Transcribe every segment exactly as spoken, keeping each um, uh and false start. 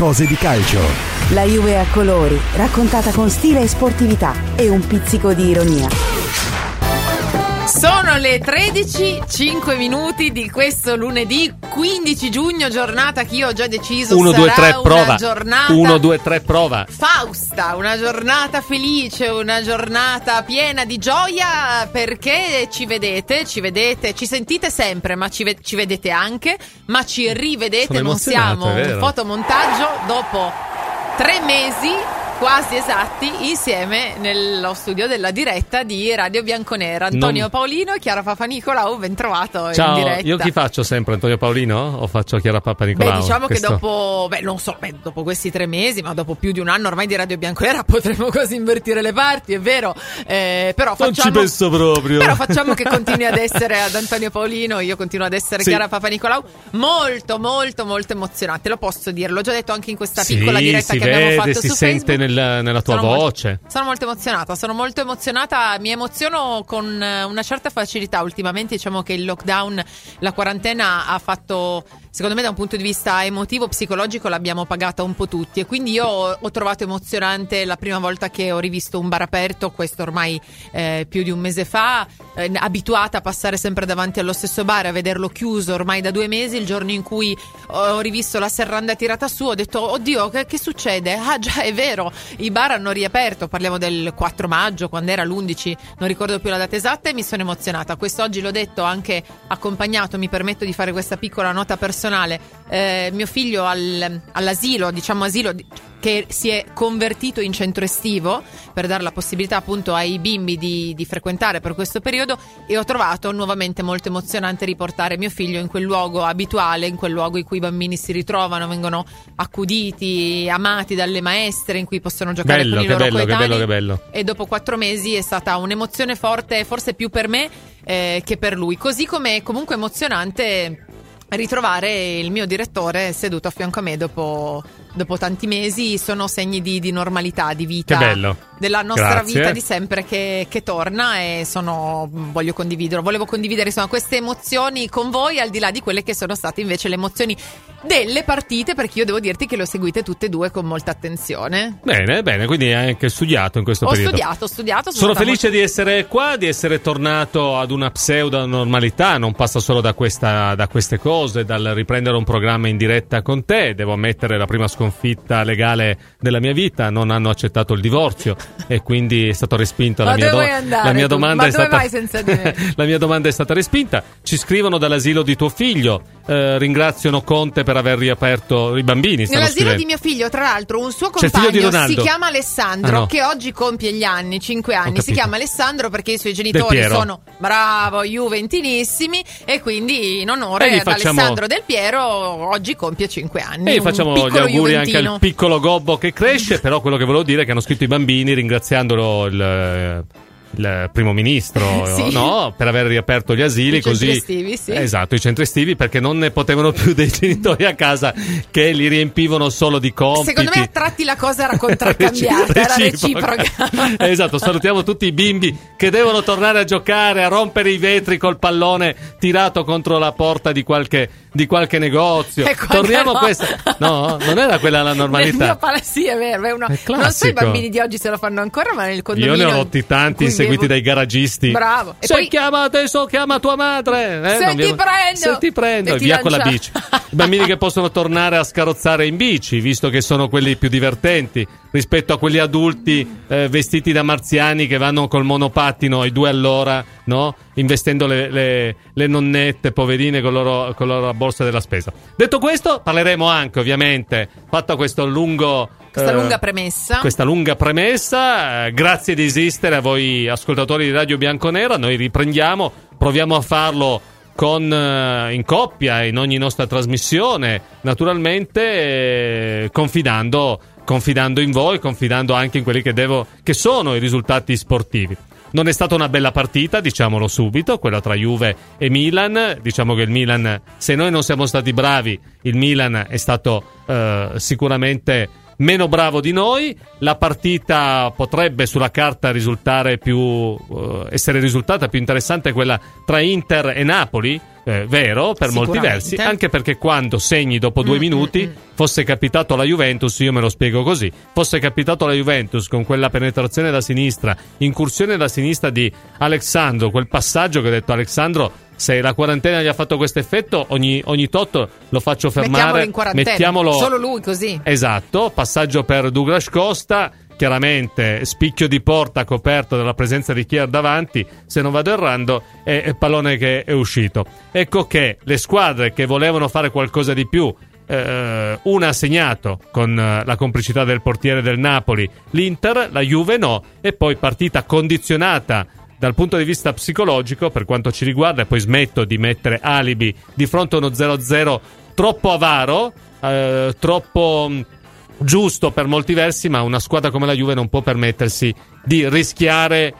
cose di calcio. La Juve a colori, raccontata con stile e sportività e un pizzico di ironia. Sono le tredici, cinque minuti di questo lunedì quindici giugno, giornata che io ho già deciso uno, sarà due, tre, una prova. giornata uno, due, tre, prova. fausta, una giornata felice, una giornata piena di gioia, perché ci vedete, ci vedete, ci sentite sempre, ma ci, ve- ci vedete anche, ma ci rivedete, non siamo un fotomontaggio dopo tre mesi quasi esatti insieme nello studio della diretta di Radio Bianconera. Antonio non... Paolino e Chiara Papanicolau, ben trovato. Ciao, in diretta. Io chi faccio sempre, Antonio Paolino o faccio Chiara Papanicolau? Beh, diciamo Questo... che dopo, beh, non so, beh, dopo questi tre mesi, ma dopo più di un anno ormai di Radio Bianconera potremmo quasi invertire le parti, è vero. Eh, però facciamo, non ci penso proprio. Però facciamo che continui ad essere ad Antonio Paolino, io continuo ad essere sì. Chiara Papanicolau. Molto, molto, molto emozionante, lo posso dire. L'ho già detto anche in questa sì, piccola diretta si che vede, abbiamo fatto si su sente Facebook. Nel, nella tua sono voce. Molto, sono molto emozionata, sono molto emozionata, mi emoziono con una certa facilità. Ultimamente diciamo che il lockdown, la quarantena ha fatto, secondo me da un punto di vista emotivo, psicologico, l'abbiamo pagata un po' tutti, e quindi io ho, ho trovato emozionante la prima volta che ho rivisto un bar aperto, questo ormai eh, più di un mese fa, eh, abituata a passare sempre davanti allo stesso bar, a vederlo chiuso ormai da due mesi. Il giorno in cui ho rivisto la serranda tirata su ho detto oddio, che, che succede? Ah già, è vero, i bar hanno riaperto, parliamo del quattro maggio, quando era l'undici, non ricordo più la data esatta, e mi sono emozionata. Quest'oggi l'ho detto anche accompagnato, mi permetto di fare questa piccola nota personale, eh, mio figlio al, all'asilo, diciamo asilo che si è convertito in centro estivo per dare la possibilità appunto ai bimbi di, di frequentare per questo periodo, e ho trovato nuovamente molto emozionante riportare mio figlio in quel luogo abituale, in quel luogo in cui i bambini si ritrovano, vengono accuditi, amati dalle maestre, in cui possono giocare bello, con i loro bello, coetanei. che bello, che bello. E dopo quattro mesi è stata un'emozione forte, forse più per me eh, che per lui, così come comunque emozionante ritrovare il mio direttore seduto a fianco a me dopo, dopo tanti mesi. Sono segni di, di normalità, di vita, che bello. Della nostra Grazie. vita di sempre che, che torna, e sono voglio condividere volevo condividere insomma queste emozioni con voi, al di là di quelle che sono state invece le emozioni delle partite, perché io devo dirti che le ho seguite tutte e due con molta attenzione. Bene, bene, quindi hai anche studiato in questo ho periodo. Ho studiato, ho studiato. Sono, sono felice molto... di essere qua, di essere tornato ad una pseudo normalità. Non passa solo da questa, da queste cose, dal riprendere un programma in diretta con te. Devo ammettere, la prima sconfitta legale della mia vita, non hanno accettato il divorzio e quindi è stato respinto. La mia, do- andare, la mia domanda Ma è dove stata vai senza di me? La mia domanda è stata respinta. Ci scrivono dall'asilo di tuo figlio, eh, ringraziano Conte per aver riaperto i bambini. Nell'asilo scrivendo. di mio figlio, tra l'altro, un suo C'è il figlio di compagno si Ronaldo. chiama Alessandro, Ah, no. che oggi compie gli anni, cinque anni. Si chiama Alessandro perché i suoi Del genitori Piero. sono bravo, juventinissimi, e quindi in onore E gli ad facciamo- Alessandro Del Piero oggi compie cinque anni. E Un facciamo gli piccolo auguri juventino. anche al piccolo gobbo che cresce. Però quello che volevo dire è che hanno scritto i bambini ringraziandolo il, il primo ministro Sì. no? per aver riaperto gli asili. I così centri estivi, sì. Esatto, i centri estivi, perché non ne potevano più dei genitori a casa che li riempivano solo di compiti. Secondo me a tratti la cosa era contraccambiata, era reciproca. Esatto, salutiamo tutti i bimbi che devono tornare a giocare, a rompere i vetri col pallone tirato contro la porta di qualche, di qualche negozio. Torniamo no. a questa. No, non era quella la normalità. Nel mio pala- sì, è vero, è una... È non so i classico. bambini di oggi se lo fanno ancora, ma nel condominio Io ne ho tanti in cui inseguiti vivo- dai garagisti. Bravo. E Se poi- chiama adesso, chiama tua madre. Eh, Se non ti vi- prendo. Se ti prendo. E E ti via con la lancia- bici. I bambini che possono tornare a scarrozzare in bici, visto che sono quelli più divertenti rispetto a quelli adulti eh, vestiti da marziani che vanno col monopattino ai due all'ora, no? Investendo le, le, le nonnette poverine con loro, con loro borsa della spesa. Detto questo, parleremo anche, ovviamente, fatto questo lungo Questa eh, lunga premessa. Questa lunga premessa, eh, grazie di esistere a voi ascoltatori di Radio Bianconera. Noi riprendiamo, proviamo a farlo con eh, in coppia in ogni nostra trasmissione, naturalmente eh, confidando, confidando in voi, confidando anche in quelli che devo, che sono i risultati sportivi. Non è stata una bella partita, diciamolo subito, quella tra Juve e Milan. Diciamo che il Milan, se noi non siamo stati bravi, il Milan è stato eh, sicuramente meno bravo di noi. La partita potrebbe sulla carta risultare più uh, essere risultata più interessante quella tra Inter e Napoli. Eh, vero, per molti versi, anche perché quando segni dopo due mm, minuti, mm, fosse capitato alla Juventus, io me lo spiego così, fosse capitato alla Juventus con quella penetrazione da sinistra, incursione da sinistra di Alexandro, quel passaggio che ho detto Alexandro, se la quarantena gli ha fatto questo effetto, ogni, ogni tot lo faccio fermare, mettiamolo in quarantena, mettiamolo... solo lui così. Esatto, passaggio per Douglas Costa, chiaramente spicchio di porta coperto dalla presenza di Kier davanti, se non vado errando, è il pallone che è uscito. Ecco che le squadre che volevano fare qualcosa di più, eh, una ha segnato con eh, la complicità del portiere del Napoli, l'Inter, la Juve no, e poi partita condizionata dal punto di vista psicologico per quanto ci riguarda, e poi smetto di mettere alibi di fronte a uno zero a zero troppo avaro, eh, troppo giusto per molti versi, ma una squadra come la Juve non può permettersi di rischiare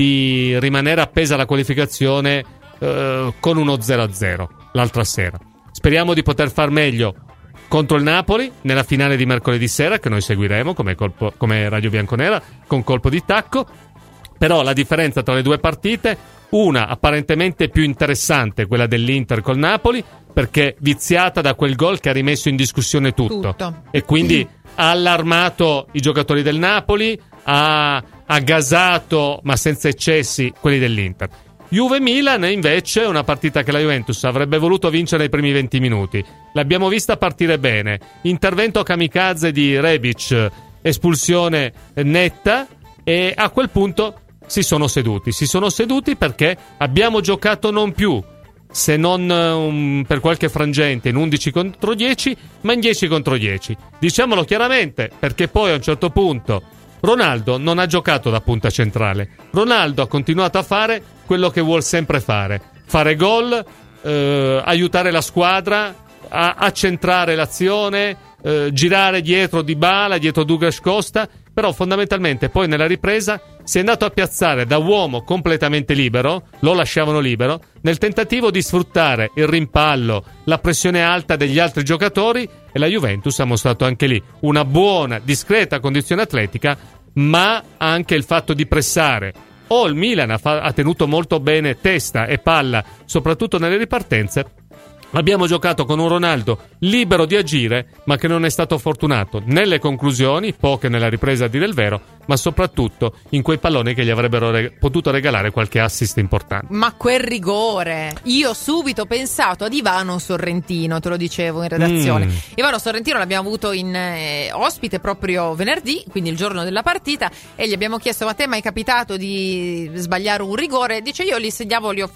di rimanere appesa alla qualificazione eh, con uno zero a zero l'altra sera. Speriamo di poter far meglio contro il Napoli nella finale di mercoledì sera, che noi seguiremo come, colpo, come Radio Bianconera con colpo di tacco. Però la differenza tra le due partite, una apparentemente più interessante, quella dell'Inter col Napoli, perché viziata da quel gol che ha rimesso in discussione tutto, tutto. E quindi ha allarmato i giocatori del Napoli, ha, ha gasato, ma senza eccessi, quelli dell'Inter. Juve-Milan invece è una partita che la Juventus avrebbe voluto vincere nei primi venti minuti. L'abbiamo vista partire bene, intervento kamikaze di Rebic, espulsione netta, e a quel punto si sono seduti. Si sono seduti perché abbiamo giocato non più, se non um, per qualche frangente, in undici contro dieci, ma in dieci contro dieci. Diciamolo chiaramente, perché poi a un certo punto Ronaldo non ha giocato da punta centrale. Ronaldo ha continuato a fare quello che vuol sempre fare: fare gol, eh, aiutare la squadra, a- accentrare l'azione, eh, girare dietro Dybala, dietro Douglas Costa. Però fondamentalmente poi nella ripresa si è andato a piazzare da uomo completamente libero, lo lasciavano libero, nel tentativo di sfruttare il rimpallo, la pressione alta degli altri giocatori, e la Juventus ha mostrato anche lì una buona, discreta condizione atletica, ma anche il fatto di pressare. O il Milan ha, fa- ha tenuto molto bene testa e palla, soprattutto nelle ripartenze. Abbiamo giocato con un Ronaldo libero di agire, ma che non è stato fortunato nelle conclusioni, poche nella ripresa a dire il vero, ma soprattutto in quei palloni che gli avrebbero re- potuto regalare qualche assist importante. Ma quel rigore! Io subito ho pensato ad Ivano Sorrentino, te lo dicevo in redazione. Mm. Ivano Sorrentino l'abbiamo avuto in eh, ospite proprio venerdì, quindi il giorno della partita, e gli abbiamo chiesto: ma a te mai è capitato di sbagliare un rigore? Dice: io li segnavo, li, ho,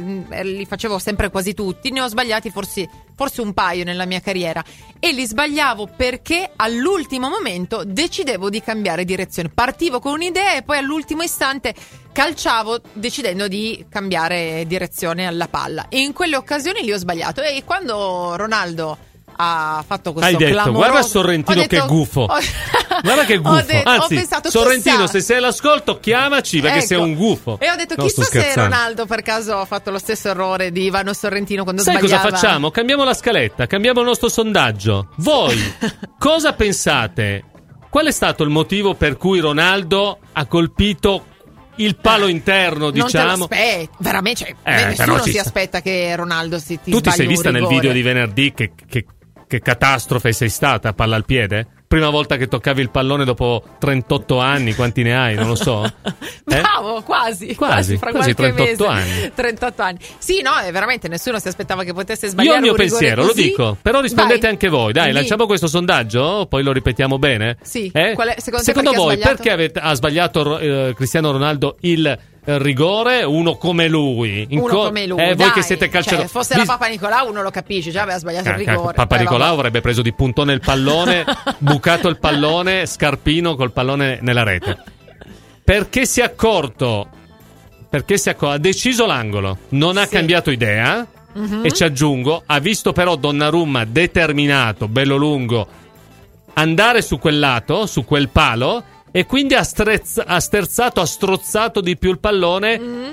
li facevo sempre quasi tutti, ne ho sbagliati forse, forse un paio nella mia carriera, e li sbagliavo perché all'ultimo momento decidevo di cambiare direzione. Partivo con un'idea e poi all'ultimo istante calciavo decidendo di cambiare direzione alla palla, e in quelle occasioni li ho sbagliato. E quando Ronaldo ha fatto questo hai detto clamoroso, guarda Sorrentino detto, che gufo ho, guarda che gufo detto, anzi pensato, Sorrentino, se sei all'ascolto chiamaci, perché ecco, sei un gufo. E ho detto no, chissà se Ronaldo per caso ha fatto lo stesso errore di Ivano Sorrentino quando sai sbagliava. Sai cosa facciamo? Cambiamo la scaletta, cambiamo il nostro sondaggio. Voi cosa pensate? Qual è stato il motivo per cui Ronaldo ha colpito il palo interno, diciamo? Non te lo veramente, cioè, eh, nessuno si sta. aspetta che Ronaldo si ti Tu ti sei vista nel video di venerdì venerdì che, che Che catastrofe sei stata, palla al piede? Prima volta che toccavi il pallone dopo trentotto anni, quanti ne hai? Non lo so. Eh? Bravo, quasi. Quasi, quasi, fra quasi trentotto mese. anni. trentotto anni. Sì, no, è veramente nessuno si aspettava che potesse sbagliare. Io ho il mio un pensiero, così. Lo dico. Però rispondete Vai. anche voi. Dai, Lì. lanciamo questo sondaggio, poi lo ripetiamo bene. Sì. Eh? Qual è, secondo secondo te voi perché, perché avete, ha sbagliato eh, Cristiano Ronaldo il rigore? Uno come lui, uno co- come lui, eh, dai, voi che siete calciatori, cioè, fosse la Papa Nicolau uno lo capisce, già aveva sbagliato eh, il rigore. Papa Beh, Nicolau vabbè. avrebbe preso di puntone il pallone, bucato il pallone, Scarpino col pallone nella rete. Perché si è accorto, perché si è accorto, ha deciso l'angolo, non ha sì. cambiato idea. Mm-hmm. E ci aggiungo, ha visto però Donnarumma determinato, bello lungo, andare su quel lato, su quel palo, e quindi ha, strezz- ha sterzato, ha strozzato di più il pallone, mm.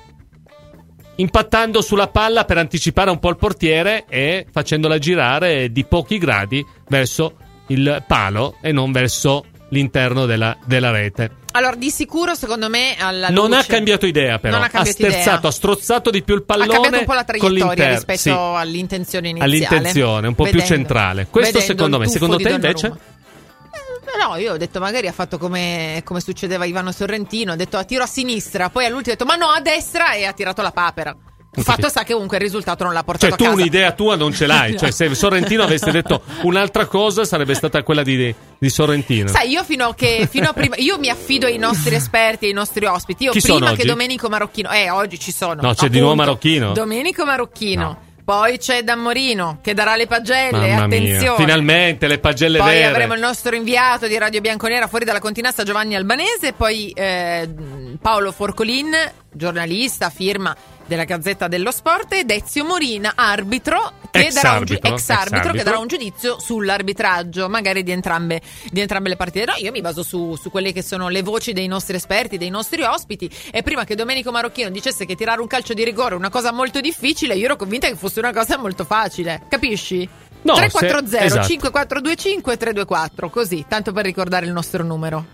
impattando sulla palla per anticipare un po' il portiere e facendola girare di pochi gradi verso il palo e non verso l'interno della, della rete. Allora, di sicuro, secondo me, alla non luce... ha cambiato idea, però. Non ha cambiato ha sterzato, idea. ha strozzato di più il pallone. Ha cambiato un po' la traiettoria rispetto sì, all'intenzione iniziale. All'intenzione, un po' vedendo, più centrale. Questo secondo me. Secondo te invece? Eh, no, io ho detto magari ha fatto come, come succedeva a Ivano Sorrentino, ha detto tiro a sinistra, poi all'ultimo ha detto ma no, a destra, e ha tirato la papera. Il fatto sta che comunque il risultato non l'ha portato cioè, a casa. Cioè tu un'idea tua non ce l'hai. Cioè se Sorrentino avesse detto un'altra cosa sarebbe stata quella di, di Sorrentino. Sai, io fino a che fino a prima io mi affido ai nostri esperti, ai nostri ospiti. Io Chi prima sono che oggi? Domenico Marocchino. Eh, oggi ci sono. No, c'è appunto, di nuovo Marocchino. Domenico Marocchino. No. Poi c'è Damorino che darà le pagelle. Mamma Attenzione. Mia. Finalmente le pagelle poi vere. Poi avremo il nostro inviato di Radio Bianconera fuori dalla continassa, Giovanni Albanese. Poi eh, Paolo Forcolin, giornalista, firma della Gazzetta dello Sport, ed Ezio Morina, arbitro, che ex darà un arbitro, gi- ex ex arbitro, arbitro che darà un giudizio sull'arbitraggio, magari di entrambe, di entrambe le partite. No, io mi baso su, su quelle che sono le voci dei nostri esperti, dei nostri ospiti. E prima che Domenico Marocchino dicesse che tirare un calcio di rigore è una cosa molto difficile, io ero convinta che fosse una cosa molto facile. Capisci? No, tre quattro zero se, esatto. cinque quattro due cinque tre due quattro, così, tanto per ricordare il nostro numero.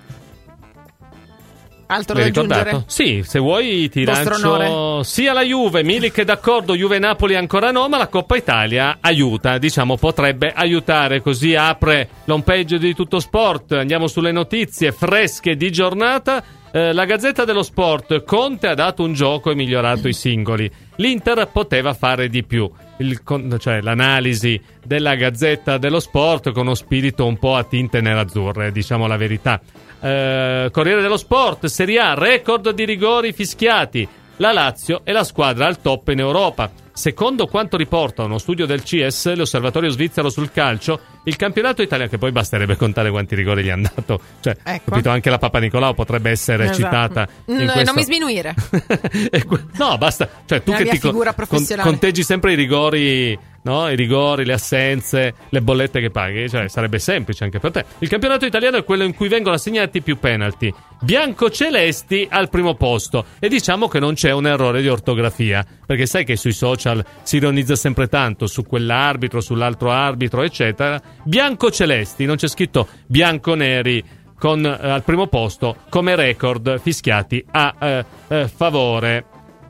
Altro da aggiungere? Sì, se vuoi ti lancio sia la Juve, Milik è d'accordo, Juve Napoli ancora no, ma la Coppa Italia aiuta, diciamo potrebbe aiutare, così apre l'home page di Tutto Sport. Andiamo sulle notizie fresche di giornata. Eh, la Gazzetta dello Sport: Conte ha dato un gioco e migliorato i singoli, l'Inter poteva fare di più. Il, cioè l'analisi della Gazzetta dello Sport con uno spirito un po' a tinte nerazzurre, diciamo la verità. Eh, Corriere dello Sport: Serie A, record di rigori fischiati, la Lazio è la squadra al top in Europa. Secondo quanto riporta uno studio del C E S, l'osservatorio svizzero sul calcio, il campionato italiano, che poi basterebbe contare quanti rigori gli hanno dato, cioè, ecco. capito, anche la Papa Nicolau potrebbe essere esatto. citata in no, questo... non mi sminuire. No, basta, cioè tu la che mia ti figura con, professionale. conteggi sempre i rigori, no? I rigori, le assenze, le bollette che paghi, cioè sarebbe semplice anche per te. Il campionato italiano è quello in cui vengono assegnati più penalty, biancocelesti al primo posto, e diciamo che non c'è un errore di ortografia, perché sai che sui social si ironizza sempre tanto su quell'arbitro, sull'altro arbitro, eccetera. Biancocelesti, non c'è scritto bianconeri con eh, al primo posto come record fischiati a eh, eh, favore.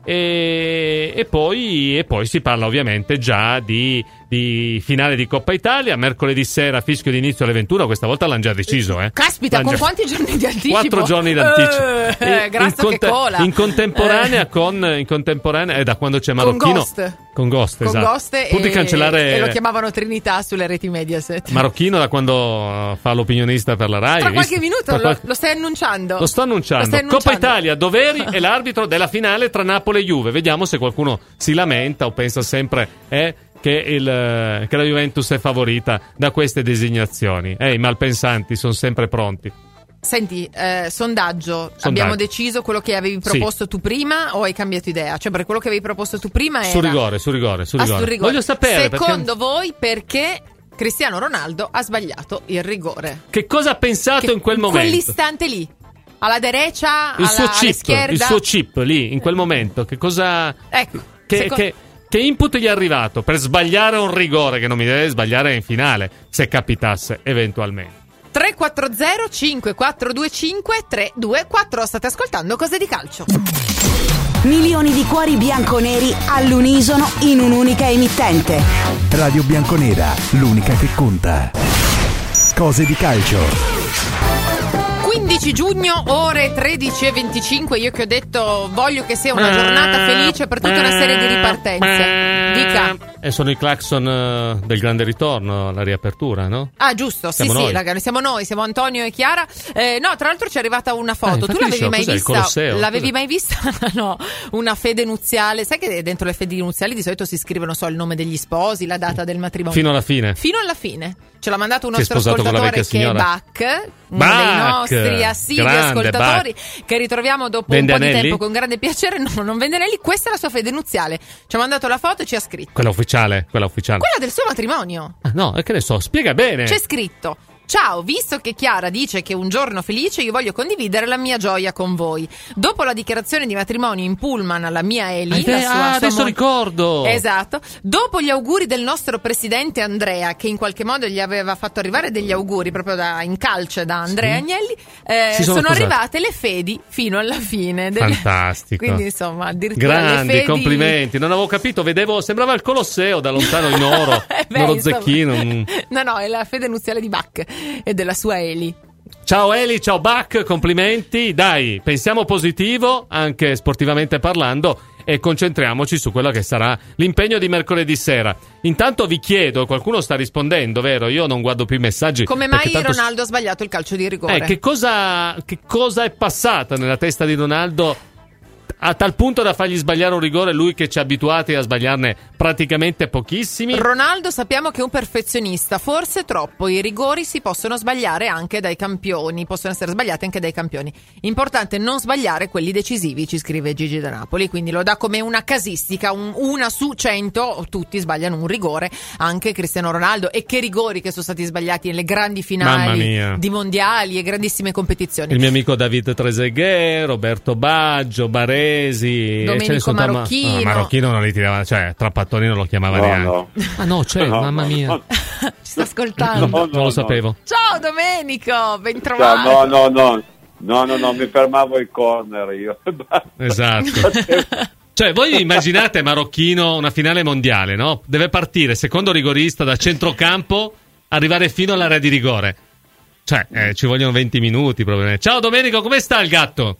E, e, poi, e poi si parla ovviamente già di, di finale di Coppa Italia, mercoledì sera, fischio di inizio alle ventuno. Questa volta l'hanno già deciso, eh. Caspita, l'hanno con già... quanti giorni di anticipo? Quattro giorni d'anticipo. Eh, grasso in che cola. In contemporanea eh. con in contemporanea eh, da quando c'è Marocchino. Con Ghost. Con Ghost, con esatto. Ghost Pur di e, cancellare... e lo chiamavano Trinità sulle reti Mediaset. Marocchino da quando fa l'opinionista per la Rai. Tra qualche visto? minuto Tra lo, qualche... lo stai annunciando. Lo sto annunciando. Lo stai annunciando. Coppa Italia, Doveri è l'arbitro della finale tra Napoli e Juve. Vediamo se qualcuno si lamenta o pensa sempre eh, che, il, che la Juventus è favorita da queste designazioni. Eh, i malpensanti sono sempre pronti. Senti, eh, sondaggio. sondaggio, abbiamo deciso quello che avevi proposto sì. tu prima, o hai cambiato idea? Cioè, perché quello che avevi proposto tu prima era... Su rigore, su rigore, su rigore. Ah, su rigore. Voglio sapere secondo perché... voi perché Cristiano Ronaldo ha sbagliato il rigore? Che cosa ha pensato che, in quel momento? Quell'istante lì. Alla derecha, il alla, suo chip, all'esquerda. il suo chip lì, in quel momento. Che cosa... Ecco. Che, secondo... che, che input gli è arrivato per sbagliare un rigore che non mi deve sbagliare in finale, se capitasse eventualmente. tre quattro zero cinque quattro due cinque tre due quattro. State ascoltando Cose di Calcio. Milioni di cuori bianconeri all'unisono in un'unica emittente. Radio Bianconera, l'unica che conta. Cose di Calcio. quindici giugno, ore tredici e venticinque. Io che ho detto voglio che sia una giornata felice per tutta una serie di ripartenze. Dica. E sono i clacson uh, del grande ritorno, la riapertura, no? Ah, giusto, siamo sì, noi. sì, ragazzi, siamo noi, siamo Antonio e Chiara. Eh, no, tra l'altro ci è arrivata una foto. Eh, tu l'avevi dicevo, mai cos'è, vista? L'avevi cos'è? mai vista? No, una fede nuziale. Sai che dentro le fedi nuziali di solito si scrivono so il nome degli sposi, la data del matrimonio. Fino alla fine. Fino alla fine. Ce l'ha mandato un Si è nostro sposato con la ascoltatore vecchia che è signora? Bach, uno Bach! dei nostri assidui Grande ascoltatori, Bach. che ritroviamo dopo Vende un po' anelli? di tempo con grande piacere. No, non vende anelli. Questa è la sua fede nuziale. Ci ha mandato la foto e ci ha scritto. Quella ufficiale, quella ufficiale. Quella del suo matrimonio. Ah, no, e che ne so, spiega bene. C'è scritto: Ciao, visto che Chiara dice che è un giorno felice, io voglio condividere la mia gioia con voi. Dopo la dichiarazione di matrimonio in pullman alla mia Eli, ah, la sua, ah, sua adesso mo- ricordo. Esatto. Dopo gli auguri del nostro presidente Andrea, che in qualche modo gli aveva fatto arrivare degli auguri proprio da, in calce da Andrea sì. Agnelli, eh, sono, sono sposati. arrivate le fedi fino alla fine. Delle... Fantastico. Quindi insomma, addirittura grandi le fedi... complimenti. Non avevo capito, vedevo, sembrava il Colosseo da lontano in oro, eh beh, in oro insomma... zecchino. Mm. No, no, è la fede nuziale di Bach e della sua Eli. Ciao Eli, ciao Bach, complimenti. Dai, pensiamo positivo, anche sportivamente parlando, e concentriamoci su quello che sarà l'impegno di mercoledì sera. Intanto vi chiedo, qualcuno sta rispondendo, vero? Io non guardo più i messaggi. Come mai tanto... Ronaldo ha sbagliato il calcio di rigore? Eh, che cosa, che cosa è passata nella testa di Ronaldo a tal punto da fargli sbagliare un rigore, lui che ci ha abituati a sbagliarne praticamente pochissimi? Ronaldo sappiamo che è un perfezionista, forse troppo. I rigori si possono sbagliare anche dai campioni, possono essere sbagliati anche dai campioni. Importante non sbagliare quelli decisivi, ci scrive Gigi da Napoli, quindi lo dà come una casistica, un, una su cento, tutti sbagliano un rigore, anche Cristiano Ronaldo. E che rigori che sono stati sbagliati nelle grandi finali di mondiali e grandissime competizioni. Il mio amico David Trezeguet, Roberto Baggio, Baresi, Domenico Marocchino. No, Marocchino non li tirava, cioè Trapattoni non lo chiamava no, neanche. No. Ah no, c'è, no, mamma mia. No, no. Ci sta ascoltando. No, no, non lo sapevo. Ciao Domenico, ben trovato. Ciao, no, no, no. No, no, no, mi fermavo ai corner io. Esatto. Cioè, voi immaginate Marocchino una finale mondiale, no? Deve partire secondo rigorista da centrocampo, arrivare fino all'area di rigore. Cioè, eh, ci vogliono venti minuti probabilmente. Ciao Domenico, come sta il gatto?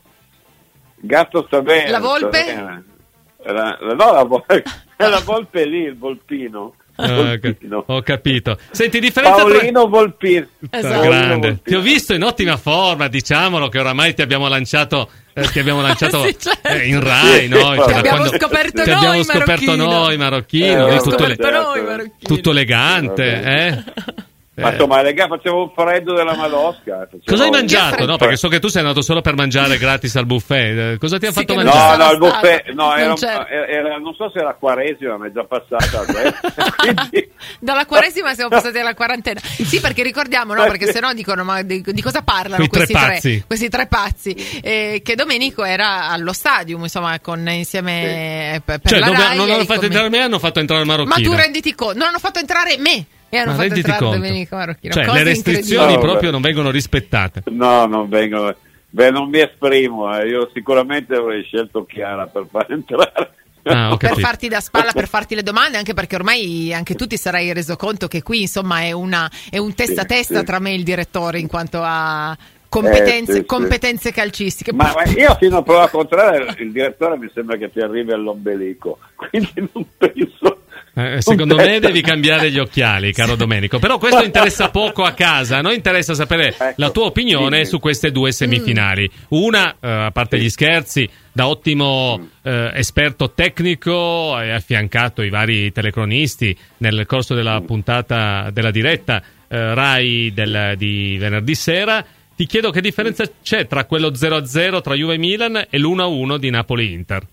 Gatto sta bene. La volpe? Bene. La, no, la volpe, è la volpe lì, il volpino. Ah, ho capito. Senti, differenza Paolino tra... Volpino. Esatto. Grande. Volpino. Ti ho visto in ottima forma, diciamolo che oramai ti abbiamo lanciato eh, ti abbiamo lanciato sì, certo. eh, in Rai, no? Ti Cioè, abbiamo quando... scoperto ti noi, abbiamo scoperto Marocchino. noi Marocchino, eh, tutto, scoperto le... noi, Marocchino. tutto elegante, eh? Ma insomma, raga, facevo un freddo della Malosca. Facevo... Cosa hai mangiato? freddo. No, perché so che tu sei andato solo per mangiare gratis al buffet. Cosa ti ha Sì, fatto che mangiare? No, no, il buffet, no, Non era, c'era. era, non so se era Quaresima, ma è già passata. Quindi... Dalla Quaresima siamo passati alla quarantena. Sì, perché ricordiamo, no? Perché sennò dicono, ma di, di cosa parlano Quei questi tre tre, pazzi. questi tre pazzi? Eh, che Domenico era allo stadium, insomma, con insieme eh, per Cioè, la non, Rai non e hanno i fatto commenti. entrare me, hanno fatto entrare il Ma Marocchino. tu renditi conto, non hanno fatto entrare me e hanno Ma fatto renditi entrare conto. Domenico Marocchino. Cioè, Cose le restrizioni incredibili. No, proprio beh. non vengono rispettate. No, non vengono. Beh, non mi esprimo, eh. Io sicuramente avrei scelto Chiara per far entrare. Ah, ho Per capito. farti da spalla, per farti le domande, anche perché ormai anche tu ti sarai reso conto che qui insomma è, una, è un testa a testa sì. tra me e il direttore in quanto a competenze, Eh, sì, sì. competenze calcistiche. Ma, ma io fino a prova contraria il direttore mi sembra che ti arrivi all'ombelico, quindi non penso. Eh, secondo me devi cambiare gli occhiali, caro Domenico. Però questo interessa poco a casa. A noi interessa sapere Ecco, la tua opinione dimmi. su queste due semifinali. Una, eh, a parte gli scherzi, da ottimo eh, esperto tecnico, hai affiancato i vari telecronisti nel corso della puntata della diretta eh, Rai del, di venerdì sera. Ti chiedo che differenza c'è tra quello zero a zero tra Juve e Milan e l'uno a uno di Napoli-Inter.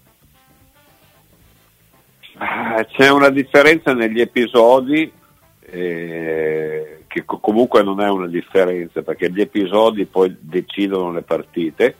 Ah, c'è una differenza negli episodi eh, che co- comunque non è una differenza perché gli episodi poi decidono le partite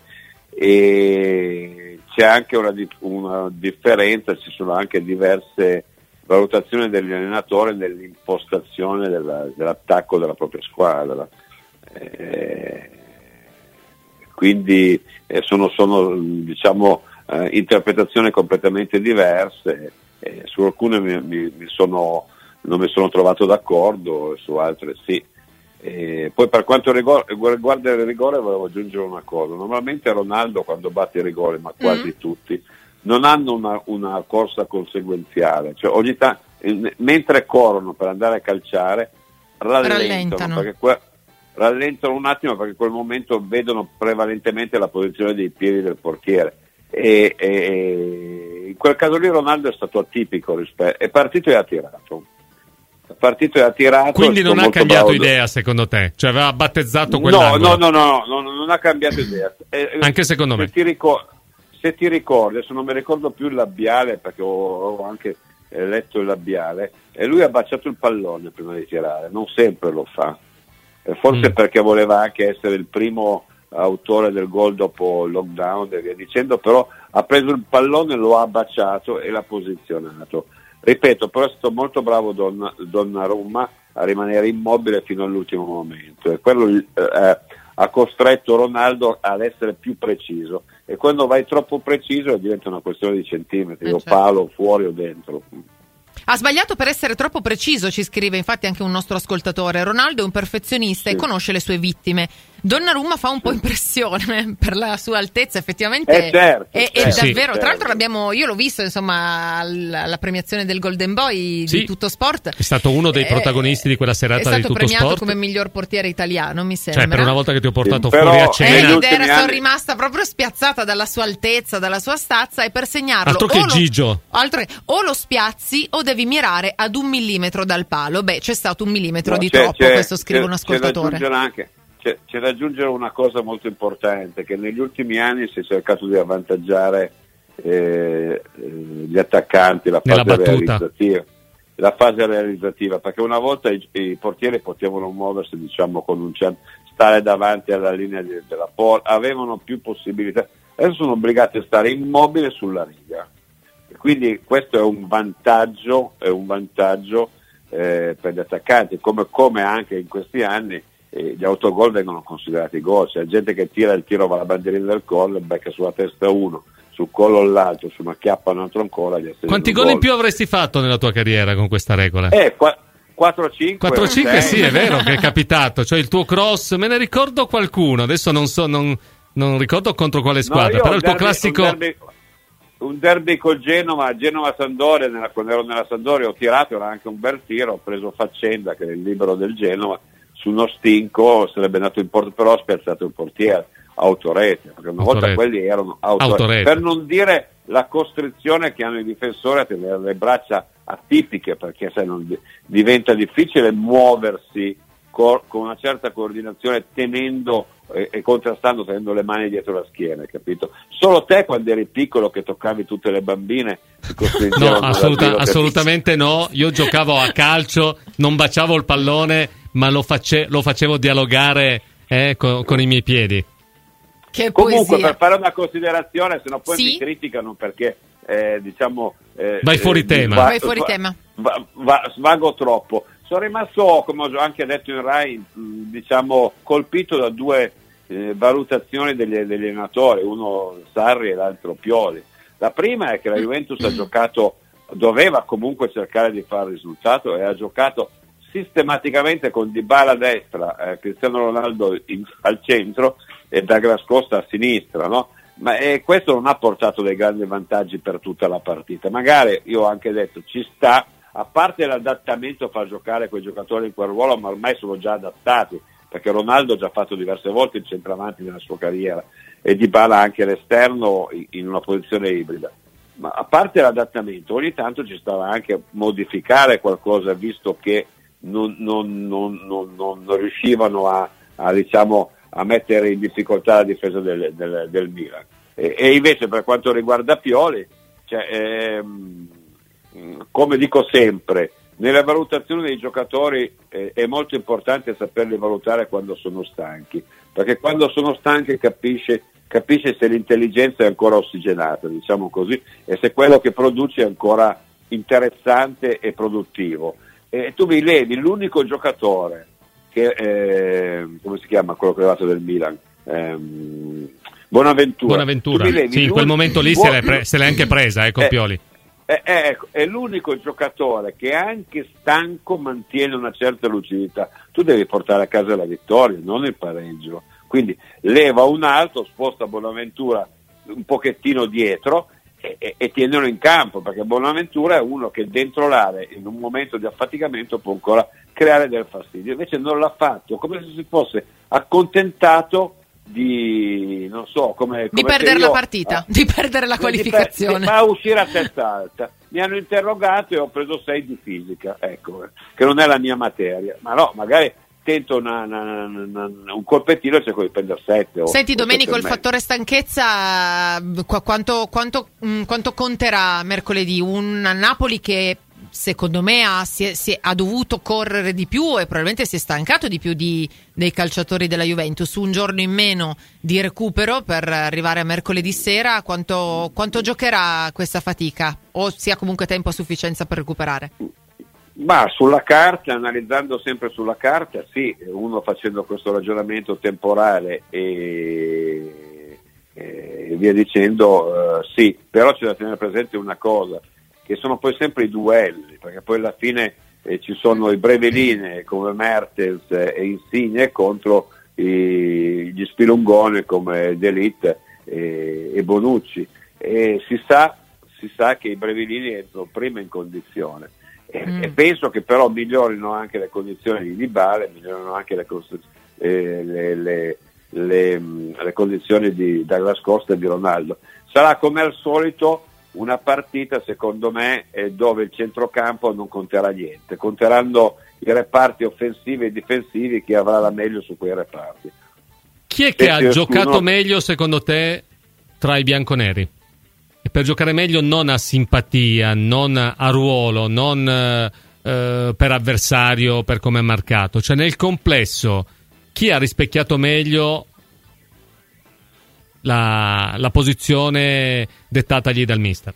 e c'è anche una, di- una differenza, ci sono anche diverse valutazioni degli allenatori nell'impostazione della, dell'attacco della propria squadra. Eh, quindi eh, sono, sono diciamo eh, interpretazioni completamente diverse. Eh, su alcune mi, mi, mi sono, non mi sono trovato d'accordo, su altre sì. Eh, poi per quanto rigor- riguarda il rigore volevo aggiungere una cosa. Normalmente Ronaldo quando batte i rigori, ma quasi mm. tutti, non hanno una, una corsa conseguenziale, cioè ogni ta- eh, mentre corrono per andare a calciare rallentano, Rallentano. Perché que- rallentano un attimo perché in quel momento vedono prevalentemente la posizione dei piedi del portiere. E, e in quel caso lì Ronaldo è stato atipico rispetto, è partito e ha tirato è partito e ha tirato Quindi non ha molto cambiato bravo. idea secondo te? Cioè aveva battezzato no, quell'angolo? no, no, no, no, no, non ha cambiato idea. Eh, Anche secondo se me. Ti ricor- se ti ricordi, adesso non mi ricordo più il labiale perché ho, ho anche eh, letto il labiale, e lui ha baciato il pallone prima di tirare, non sempre lo fa. eh, forse Mm. perché voleva anche essere il primo autore del gol dopo il lockdown e via dicendo, però ha preso il pallone, lo ha baciato e l'ha posizionato. Ripeto, però è stato molto bravo Don, Donnarumma a rimanere immobile fino all'ultimo momento, e quello eh, ha costretto Ronaldo ad essere più preciso, e quando vai troppo preciso diventa una questione di centimetri, Eh, o certo. palo fuori o dentro. Ha sbagliato per essere troppo preciso, ci scrive infatti anche un nostro ascoltatore. Ronaldo è un perfezionista Sì. e conosce le sue vittime. Donnarumma fa un po' impressione per la sua altezza, effettivamente. Eh, certo, è, è certo, sì. davvero. Tra l'altro certo. l'abbiamo, io l'ho visto insomma alla, alla premiazione del Golden Boy Sì. di Tutto Sport. È stato uno dei Eh, protagonisti di quella serata è stato di Tutto premiato Sport. come miglior portiere italiano, mi sembra. Cioè, per una volta che ti ho portato Sì, però- fuori a Eh, cena. negli ed ultimi era, sono anni- rimasta proprio spiazzata dalla sua altezza, dalla sua stazza, e per segnarlo Altro che o lo- Gigio. altro che- o lo spiazzi o devi mirare ad un millimetro dal palo. Beh, c'è stato un millimetro No, di c'è- troppo, c'è- questo scrive c'è- un c'è da ascoltatore. aggiungere anche- C'è, c'è da aggiungere una cosa molto importante, che negli ultimi anni si è cercato di avvantaggiare eh, eh, gli attaccanti, la Nella fase battuta. realizzativa, la fase realizzativa, perché una volta i, i portieri potevano muoversi, diciamo, con un certo, stare davanti alla linea di- della porta, avevano più possibilità. Adesso sono obbligati a stare immobili sulla riga. Quindi questo è un vantaggio, è un vantaggio eh, per gli attaccanti, come, come anche in questi anni eh, gli autogol vengono considerati gol. C'è gente che tira il tiro, va alla bandierina del gol, becca sulla testa uno, sul collo l'altro, su una chiappa un altro ancora. Gli assegna Quanti un gol in più avresti fatto nella tua carriera con questa regola? Eh, qua, quattro cinque. quattro cinque sei. sì, è vero che è capitato. Cioè il tuo cross, me ne ricordo qualcuno, adesso non so, non, non ricordo contro quale No, squadra, io però un il tuo derby- classico... Un derby, un derby col Genova, Genova-Sampdoria, nella, quando ero nella Sampdoria ho tirato, era anche un bel tiro, ho preso Faccenda, che è il libero del Genova, su uno stinco, sarebbe andato in porto, però ho spiazzato il portiere, autorete, perché una volta Autorete. quelli erano autorete. Autorete. Per non dire la costrizione che hanno i difensori a tenere le braccia atipiche, perché sai, non, diventa difficile muoversi co- con una certa coordinazione tenendo e, e contrastando, tenendo le mani dietro la schiena, capito? Solo te quando eri piccolo che toccavi tutte le bambine ti No, costringevano ad assoluta- dire che- assolutamente no. Io giocavo a calcio, non baciavo il pallone, ma lo, face- lo facevo dialogare eh, con, con i miei piedi. Che Comunque, poesia. per fare una considerazione, se no poi Sì? mi criticano perché eh, diciamo eh, Vai fuori eh, tema. va- Vai fuori va- tema. va- va- svago troppo. Sono rimasto, come ho anche detto in Rai, mh, diciamo colpito da due eh, valutazioni degli, degli allenatori, uno Sarri e l'altro Pioli. La prima è che la Juventus ha giocato, doveva comunque cercare di fare il risultato, e ha giocato sistematicamente con Dybala a destra, eh, Cristiano Ronaldo in- al centro e Douglas Costa a sinistra, no? Ma eh, questo non ha portato dei grandi vantaggi per tutta la partita. Magari, io ho anche detto, ci sta, a parte l'adattamento a far giocare quei giocatori in quel ruolo, ma ormai sono già adattati, perché Ronaldo ha già fatto diverse volte il centravanti nella sua carriera e Dybala anche all'esterno in- in una posizione ibrida. Ma a parte l'adattamento, ogni tanto ci stava anche a modificare qualcosa, visto che non, non- non- non- non- non riuscivano a, a, diciamo, a mettere in difficoltà la difesa del, del, del Milan. E, e invece per quanto riguarda Pioli, cioè, ehm, come dico sempre, nella valutazione dei giocatori eh, è molto importante saperli valutare quando sono stanchi, perché quando sono stanchi capisce, capisce se l'intelligenza è ancora ossigenata, diciamo così, e se quello che produce è ancora interessante e produttivo. E tu mi levi l'unico giocatore che eh, come si chiama quello che è arrivato del Milan, ehm, Bonaventura. Buonaventura. Tu mi levi Sì, in quel l'unico- momento lì se l'è, pre- se l'è anche presa eh, con Eh, Pioli. Eh, eh, ecco, è l'unico giocatore che anche stanco mantiene una certa lucidità. Tu devi portare a casa la vittoria, non il pareggio. Quindi leva un altro, sposta Bonaventura un pochettino dietro e, e, e tienilo in campo, perché Bonaventura è uno che dentro l'area in un momento di affaticamento può ancora creare del fastidio. Invece non l'ha fatto, come se si fosse accontentato di, non so, come, Di come se perdere io- la partita, ah, di perdere la di qualificazione. per- Ma a uscire a testa alta. Mi hanno interrogato e ho preso sei di fisica, ecco, eh, che non è la mia materia. Ma no, magari tento una, una, una, un colpettino e cerco di prendere sette. Senti Domenico, il fattore fattore stanchezza qu- quanto, quanto, mh, quanto conterà mercoledì? Un Napoli che secondo me ha, si è, si è, ha dovuto correre di più e probabilmente si è stancato di più di, dei calciatori della Juventus. Un giorno in meno di recupero per arrivare a mercoledì sera, quanto, quanto giocherà questa fatica? O si ha comunque tempo a sufficienza per recuperare? Ma sulla carta, analizzando sempre sulla carta, sì, uno facendo questo ragionamento temporale e, e via dicendo, uh, sì, però c'è da tenere presente una cosa, che sono poi sempre i duelli, perché poi alla fine eh, ci sono i breveline come Mertens e Insigne contro i, gli spilungoni come D'Elite e, e Bonucci, e si sa, si sa che i brevelini entrano prima in condizione. E, mm. e penso che però migliorino anche le condizioni di Dybala, migliorino anche le, eh, le, le, le, le condizioni di Douglas Costa e di Ronaldo. Sarà come al solito una partita, secondo me, eh, dove il centrocampo non conterà niente, conteranno i reparti offensivi e difensivi, chi avrà la meglio su quei reparti. Chi è che e ha giocato uno... meglio secondo te tra i bianconeri? E per giocare meglio non a simpatia, non a ruolo, non eh, per avversario, per come è marcato, cioè nel complesso chi ha rispecchiato meglio la, la posizione dettatagli dal mister?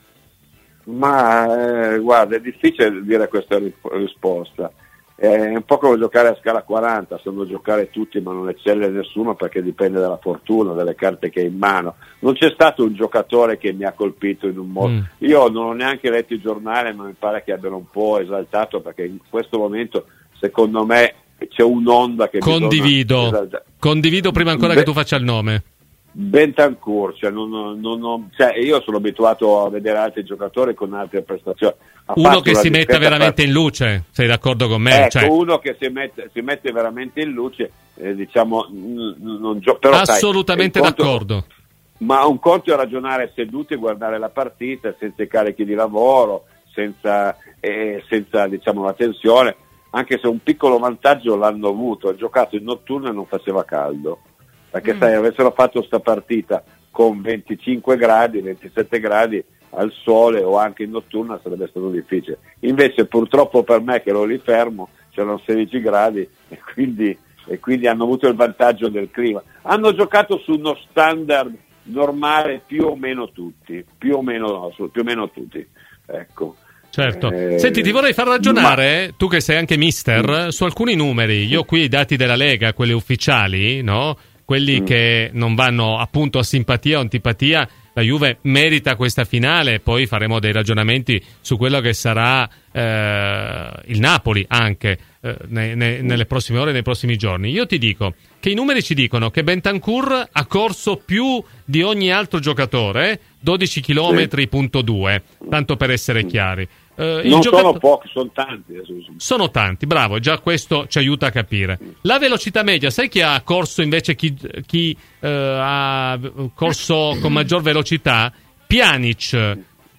Ma eh, guarda, è difficile dire questa risposta. È un po' come giocare a scala quaranta, sanno giocare tutti ma non eccelle nessuno perché dipende dalla fortuna, dalle carte che hai in mano. Non c'è stato un giocatore che mi ha colpito in un modo. Mm. Io non ho neanche letto il giornale, ma mi pare che abbiano un po' esaltato, perché in questo momento secondo me c'è un'onda che condivido. Condivido prima ancora Beh, che tu faccia il nome. Bentancur, cioè, non, non, non, cioè io sono abituato a vedere altri giocatori con altre prestazioni. Ha uno che si metta veramente per... in luce, sei d'accordo con me? Ecco, cioè... uno che si mette, si mette veramente in luce, eh, diciamo, n- non gio- però, assolutamente sai, d'accordo. Conto, ma un conto è ragionare seduti e guardare la partita senza i carichi di lavoro, senza, eh, senza diciamo la tensione, anche se un piccolo vantaggio l'hanno avuto, ha giocato in notturno e non faceva caldo. Perché mm. sai, avessero fatto sta partita con venticinque gradi, ventisette gradi al sole o anche in notturna sarebbe stato difficile. Invece purtroppo per me che ero lì fermo c'erano sedici gradi e quindi, e quindi hanno avuto il vantaggio del clima. Hanno giocato su uno standard normale più o meno tutti, più o meno, più o meno tutti. Ecco. Certo. Eh, Senti, ti vorrei far ragionare, ma... tu che sei anche mister, mm. su alcuni numeri. Io qui i dati della Lega, quelli ufficiali, no? Quelli mm. che non vanno appunto a simpatia o antipatia, la Juve merita questa finale, poi faremo dei ragionamenti su quello che sarà eh, il Napoli anche eh, ne, ne, nelle prossime ore, nei prossimi giorni. Io ti dico che i numeri ci dicono che Bentancur ha corso più di ogni altro giocatore, dodici chilometri virgola due, tanto per essere chiari. Uh, non giocato... sono pochi, sono tanti. Sono tanti, bravo, già questo ci aiuta a capire. La velocità media, sai chi ha corso invece, chi, chi uh, ha corso con maggior velocità? Pjanic.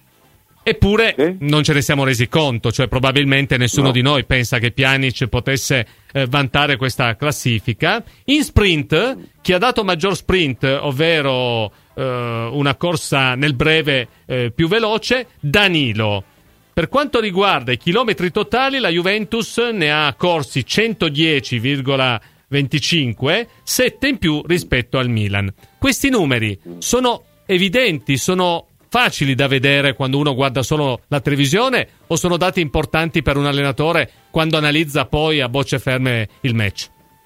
Eppure sì? non ce ne siamo resi conto, cioè probabilmente nessuno no. di noi pensa che Pjanic potesse eh, vantare questa classifica. In sprint, chi ha dato maggior sprint, ovvero eh, una corsa nel breve eh, più veloce, Danilo. Per quanto riguarda i chilometri totali, la Juventus ne ha corsi centodieci virgola venticinque, sette in più rispetto al Milan. Questi numeri sono evidenti, sono facili da vedere quando uno guarda solo la televisione, o sono dati importanti per un allenatore quando analizza poi a bocce ferme il match?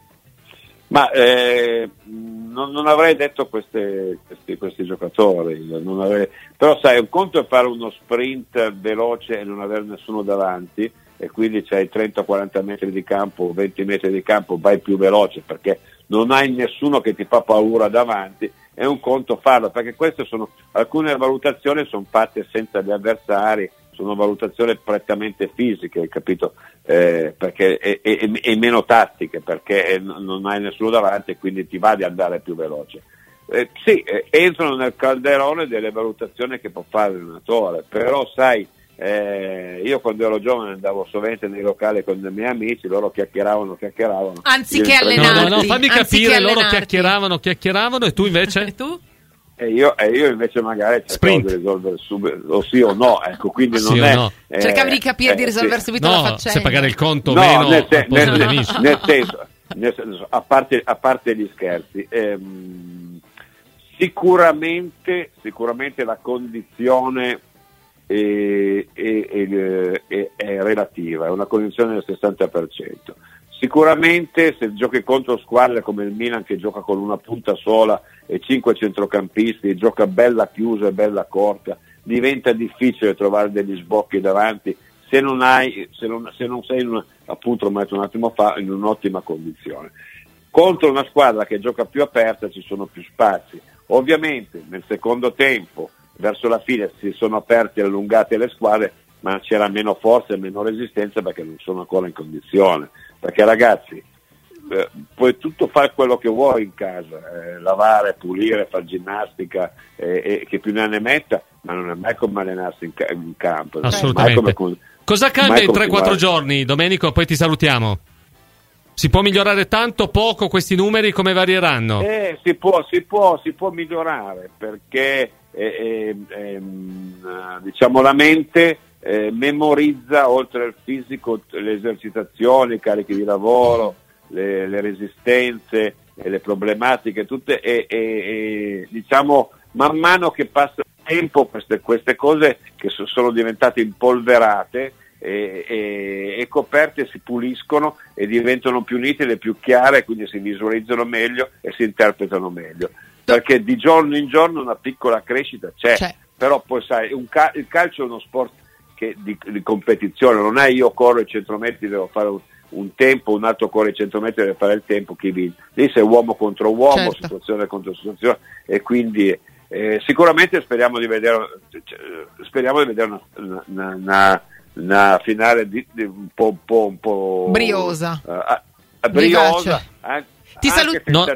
Ma eh, non, non avrei detto queste, questi, questi giocatori, non avrei... però sai, un conto è fare uno sprint veloce e non avere nessuno davanti, e quindi c'hai trenta quaranta metri di campo, venti metri di campo, vai più veloce perché non hai nessuno che ti fa paura davanti. È un conto farlo, perché queste sono alcune valutazioni sono fatte senza gli avversari, sono valutazioni prettamente fisiche, capito? Eh, perché e, e, e meno tattiche, perché non hai nessuno davanti e quindi ti va di andare più veloce. Eh, sì, eh, entrano nel calderone delle valutazioni che può fare l'allenatore, però sai, eh, io quando ero giovane andavo sovente nei locali con i miei amici, loro chiacchieravano, chiacchieravano. Anziché allenarti. No, no, no, fammi capire, loro chiacchieravano, chiacchieravano e tu invece? E tu? E io, e io invece magari cercavo di risolvere subito, o sì o no, ecco, quindi non sì è... No. Eh, Cercavi di capire eh, di risolvere sì. subito no, la faccenda. se pagare il conto o no, meno nel, sen- nel, nel, amici. nel senso, nel senso a, parte, a parte gli scherzi, ehm, sicuramente, sicuramente la condizione è, è, è, è, è relativa, è una condizione del sessanta per cento. Sicuramente se giochi contro squadre come il Milan che gioca con una punta sola e cinque centrocampisti e gioca bella chiusa e bella corta, diventa difficile trovare degli sbocchi davanti se non hai, se non, se non sei in una, appunto l'ho detto un attimo fa, in un'ottima condizione. Contro una squadra che gioca più aperta ci sono più spazi. Ovviamente nel secondo tempo, verso la fine, si sono aperti e allungate le squadre, ma c'era meno forza e meno resistenza perché non sono ancora in condizione. Perché ragazzi, eh, puoi tutto fare quello che vuoi in casa, eh, lavare, pulire, fare ginnastica, eh, eh, che più ne ha ne metta, ma non è mai come allenarsi in, ca- in campo. Assolutamente. Come, Cosa cambia in tre quattro continuare. giorni, Domenico? Poi ti salutiamo. Si può migliorare tanto, poco, questi numeri come varieranno? Eh, si può, si può, si può migliorare perché eh, eh, ehm, diciamo la mente eh, memorizza oltre al fisico le esercitazioni, i carichi di lavoro, le, le resistenze e le problematiche tutte e, e, e diciamo man mano che passa il tempo queste, queste cose che so, sono diventate impolverate E, e, e coperte si puliscono e diventano più nitide, più chiare, quindi si visualizzano meglio e si interpretano meglio, perché di giorno in giorno una piccola crescita c'è, c'è. Però poi sai, un cal- il calcio è uno sport che di, di competizione, non è io corro i cento metri, devo fare un, un tempo, un altro corre i cento metri, deve fare il tempo, chi vince, lì sei uomo contro uomo, certo. Situazione contro situazione, e quindi eh, sicuramente speriamo di vedere speriamo di vedere una, una, una, una una finale di, di un po' un po', un po' briosa, uh, briosa anche, ti saluto. No.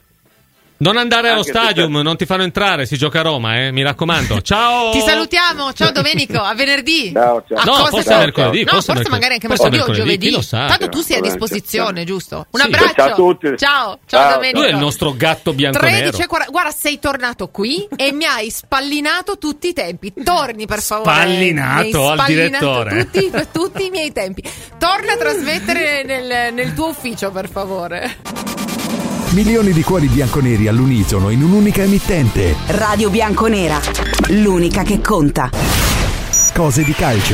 Non andare allo Anche stadium, se... non ti fanno entrare, si gioca a Roma, eh, mi raccomando. Ciao! Ti salutiamo, ciao Domenico, a venerdì. Ciao, ciao. A no, forse ciao, mercoledì, no, forse, forse mercoledì. magari anche mercoledì o giovedì. Lo sa, tanto tu sei a disposizione, giusto? Un abbraccio. Sì. Ciao a tutti. Ciao, ciao, ciao Domenico. Lui è il nostro gatto bianco-nero. tredici, guarda, sei tornato qui e mi hai spallinato tutti i tempi. Torni per favore. Spallinato al direttore. Tutti, tutti i miei tempi. Torna a trasmettere nel, nel tuo ufficio, per favore. Milioni di cuori bianconeri all'unisono in un'unica emittente. Radio Bianconera, l'unica che conta. Cose di calcio.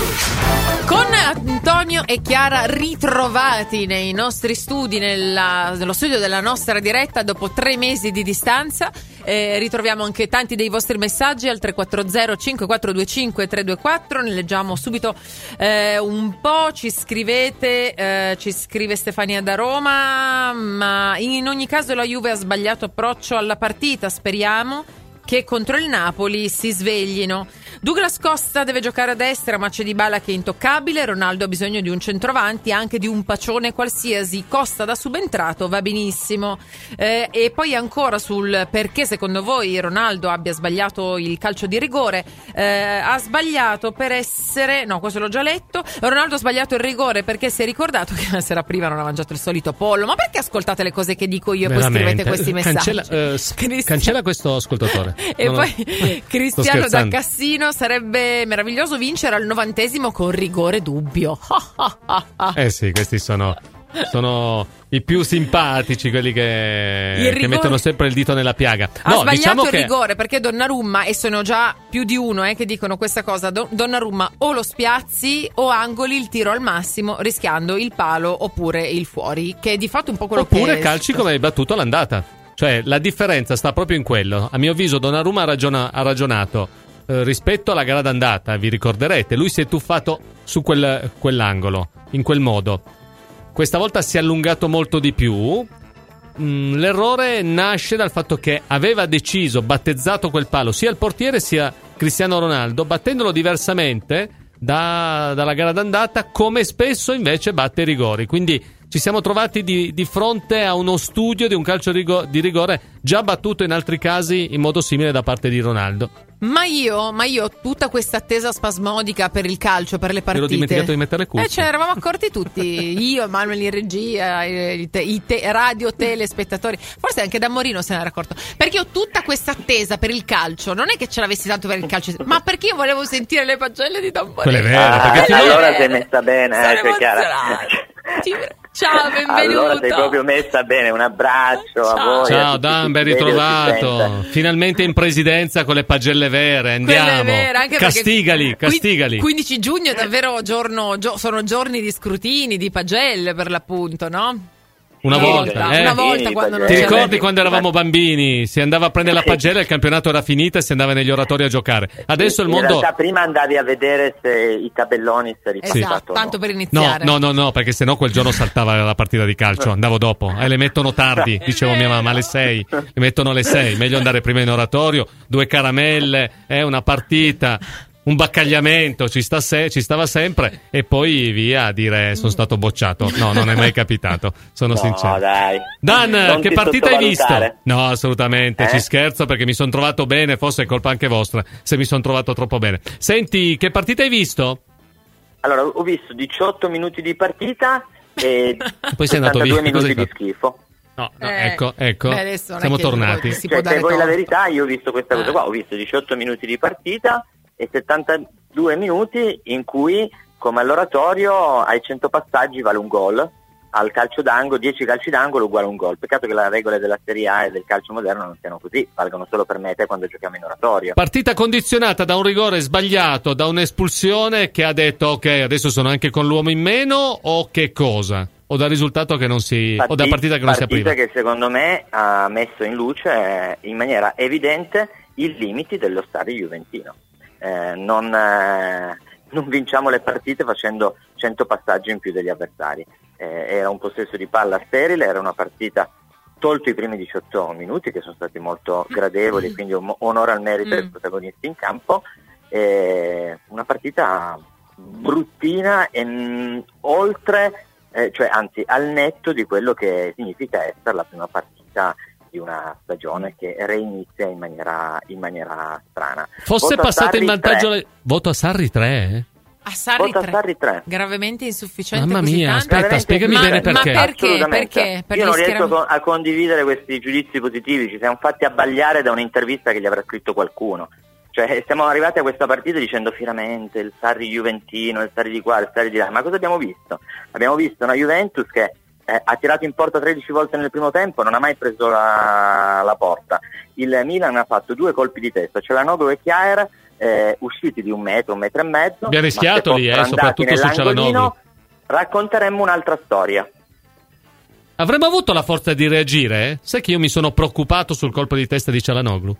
Con Antonio e Chiara ritrovati nei nostri studi, nella, nello studio della nostra diretta dopo tre mesi di distanza. Eh, ritroviamo anche tanti dei vostri messaggi al tre quattro zero cinque quattro due cinque tre due quattro. Ne leggiamo subito eh, un po'. Ci scrivete, eh, ci scrive Stefania da Roma, ma in ogni caso la Juve ha sbagliato approccio alla partita, speriamo che contro il Napoli si sveglino. Douglas Costa deve giocare a destra, ma c'è Dybala che è intoccabile. Ronaldo ha bisogno di un centravanti, anche di un pacione qualsiasi. Costa da subentrato va benissimo. Eh, e poi ancora sul perché secondo voi Ronaldo abbia sbagliato il calcio di rigore. Eh, ha sbagliato per essere, no, questo l'ho già letto. Ronaldo ha sbagliato il rigore perché si è ricordato che la sera prima non ha mangiato il solito pollo. Ma perché ascoltate le cose che dico io e poi scrivete questi messaggi? Cancella, eh, Cristian... cancella questo ascoltatore. E non poi ho... Cristiano da Cassino: sarebbe meraviglioso vincere al novantesimo con rigore dubbio. Eh sì, questi sono sono i più simpatici, quelli che, rigore... che mettono sempre il dito nella piaga. Ha no, sbagliato diciamo il che... rigore perché Donnarumma, e sono già più di uno eh, che dicono questa cosa, Don- Donnarumma o lo spiazzi o angoli il tiro al massimo rischiando il palo oppure il fuori, che è di fatto un po' quello oppure che... Oppure calci come hai battuto all'andata. Cioè, la differenza sta proprio in quello. A mio avviso Donnarumma ha, ragiona- ha ragionato eh, rispetto alla gara d'andata, vi ricorderete, lui si è tuffato su quel, quell'angolo, in quel modo. Questa volta si è allungato molto di più. Mm, l'errore nasce dal fatto che aveva deciso, battezzato quel palo, sia il portiere sia Cristiano Ronaldo, battendolo diversamente da, dalla gara d'andata, come spesso invece batte i rigori. Quindi ci ci siamo trovati di, di fronte a uno studio di un calcio rigo- di rigore già battuto in altri casi in modo simile da parte di Ronaldo. Ma io, ma io tutta questa attesa spasmodica per il calcio, per le partite. Ero dimenticato di mettere le cuffie. Eh, ce ne eravamo accorti tutti. Io, Manuel in regia, i, te, i te, radio telespettatori. Forse anche Da Morino se ne era accorto. Perché io tutta questa attesa per il calcio, non è che ce l'avessi tanto per il calcio, ma perché io volevo sentire le pagelle di Da Morino. Quelle vere, ah, perché eh, ti allora sei messa bene, eh, Sono Chiara. Ciao, benvenuto. Allora sei proprio messa bene, un abbraccio Ciao. a voi. Ciao Dan, ben ritrovato. Finalmente in presidenza con le pagelle vere. Andiamo. Vere, anche castigali, castigali. quindici giugno è davvero giorno, gio, sono giorni di scrutini, di pagelle per l'appunto, no? Una Sì, volta, sì, eh? Una volta quando non Ti c'era- ricordi quando eravamo bambini? Si andava a prendere la pagella, il campionato era finito e si andava negli oratori a giocare. Adesso il In mondo... realtà prima andavi a vedere se i tabelloni si Esatto, ripassato o no. tanto per No, iniziare. no, no, no, perché sennò quel giorno saltava la partita di calcio. Andavo dopo. E le mettono tardi, dicevo mia mamma, alle sei. Le mettono alle sei. Meglio andare prima in oratorio. Due caramelle, eh, una partita, un baccagliamento, ci, sta se- ci stava sempre. E poi via a dire sono stato bocciato. No, non è mai capitato. Sono No, sincero. dai. Dan, Non che ti partita hai visto? sottovalutare. No, assolutamente, Eh? ci scherzo perché mi sono trovato bene, forse è colpa anche vostra se mi sono trovato troppo bene. Senti, che partita hai visto? Allora, ho visto diciotto minuti di partita e Poi sei andato settantadue via, cosa minuti hai di fatto? schifo. No, no, Eh, ecco, ecco, beh, adesso non è siamo che tornati. si può Cioè, dare se vuoi la torto. verità, io ho visto questa cosa Eh. qua, ho visto diciotto minuti di partita e settantadue minuti in cui, come all'oratorio, ai cento passaggi vale un gol, al calcio d'angolo, dieci calci d'angolo uguale un gol. Peccato che le regole della Serie A e del calcio moderno non siano così, valgono solo per me e te quando giochiamo in oratorio. Partita condizionata da un rigore sbagliato, da un'espulsione che ha detto ok, adesso sono anche con l'uomo in meno o che cosa? O dal risultato che non si... o da partita che non si apriva? Partita che secondo me ha messo in luce eh, in maniera evidente i limiti dello stadio juventino. Eh, non, eh, non vinciamo le partite facendo cento passaggi in più degli avversari. Eh, era un possesso di palla sterile, era una partita, tolto i primi diciotto minuti che sono stati molto gradevoli, quindi on- onore al merito dei protagonisti in campo, eh, una partita bruttina e mh, oltre, eh, cioè anzi al netto di quello che significa essere la prima partita di una stagione che reinizia in maniera, in maniera strana. Fosse Voto a passato in Sarri vantaggio... tre. Le... Voto a Sarri tre, A Sarri Voto a tre. Sarri tre. Gravemente insufficiente. Mamma così mia, tanto? aspetta, Veramente spiegami ma, bene ma perché. perché? Assolutamente. Perché? Per Io gli non riesco schieramenti- co- a condividere questi giudizi positivi, ci siamo fatti abbagliare da un'intervista che gli avrà scritto qualcuno. Cioè siamo arrivati a questa partita dicendo fieramente il Sarri juventino, il Sarri di qua, il Sarri di là, ma cosa abbiamo visto? Abbiamo visto una Juventus che eh, ha tirato in porta tredici volte nel primo tempo, non ha mai preso la, la porta. Il Milan ha fatto due colpi di testa, Çalhanoğlu e Kjaer, eh, usciti di un metro, un metro e mezzo. Abbiamo rischiato ma se lì, eh, fossero andati soprattutto su nell'angolino, Çalhanoğlu. Racconteremmo un'altra storia. Avremmo avuto la forza di reagire? Eh? Sai che io mi sono preoccupato sul colpo di testa di Çalhanoğlu?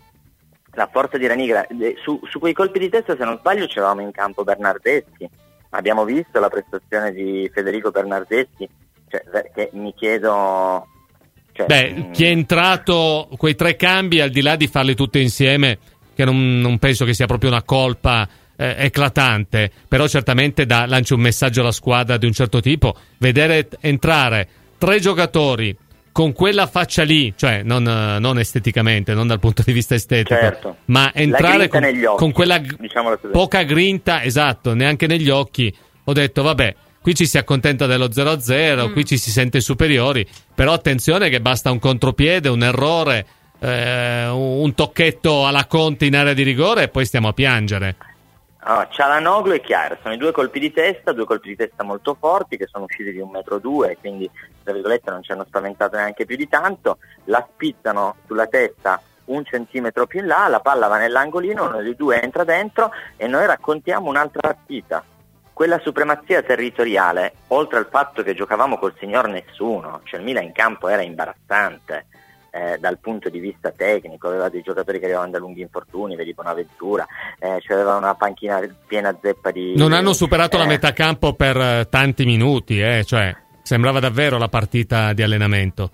La forza di Ranigra, eh, su, su quei colpi di testa, se non sbaglio, c'eravamo in campo Bernardeschi. Abbiamo visto la prestazione di Federico Bernardeschi, cioè, che mi chiedo... Cioè, Beh, mh, chi è entrato, quei tre cambi, al di là di farli tutte insieme, che non, non penso che sia proprio una colpa eh, eclatante, però certamente da, lancia un messaggio alla squadra di un certo tipo. Vedere t- entrare tre giocatori con quella faccia lì, cioè non, non esteticamente, non dal punto di vista estetico, Certo. ma La entrare grinta con, negli occhi, con quella g- diciamolo così. poca grinta, esatto, neanche negli occhi, ho detto vabbè, qui ci si accontenta dello zero a zero, Mm. qui ci si sente superiori, però attenzione che basta un contropiede, un errore, eh, un tocchetto alla Conte in area di rigore e poi stiamo a piangere. Allora, Çalhanoğlu e Kjaer sono i due colpi di testa, due colpi di testa molto forti che sono usciti di un metro due, quindi tra virgolette non ci hanno spaventato neanche più di tanto, la spizzano sulla testa un centimetro più in là, la palla va nell'angolino, uno dei due entra dentro e noi raccontiamo un'altra partita. Quella supremazia territoriale, oltre al fatto che giocavamo col signor nessuno, cioè il Milan in campo era imbarazzante. Eh, dal punto di vista tecnico, aveva dei giocatori che arrivavano da lunghi infortuni, vedi Bonaventura, eh, c'aveva una panchina piena zeppa di... Non hanno superato eh, la metà campo per eh, tanti minuti, eh, cioè sembrava davvero la partita di allenamento.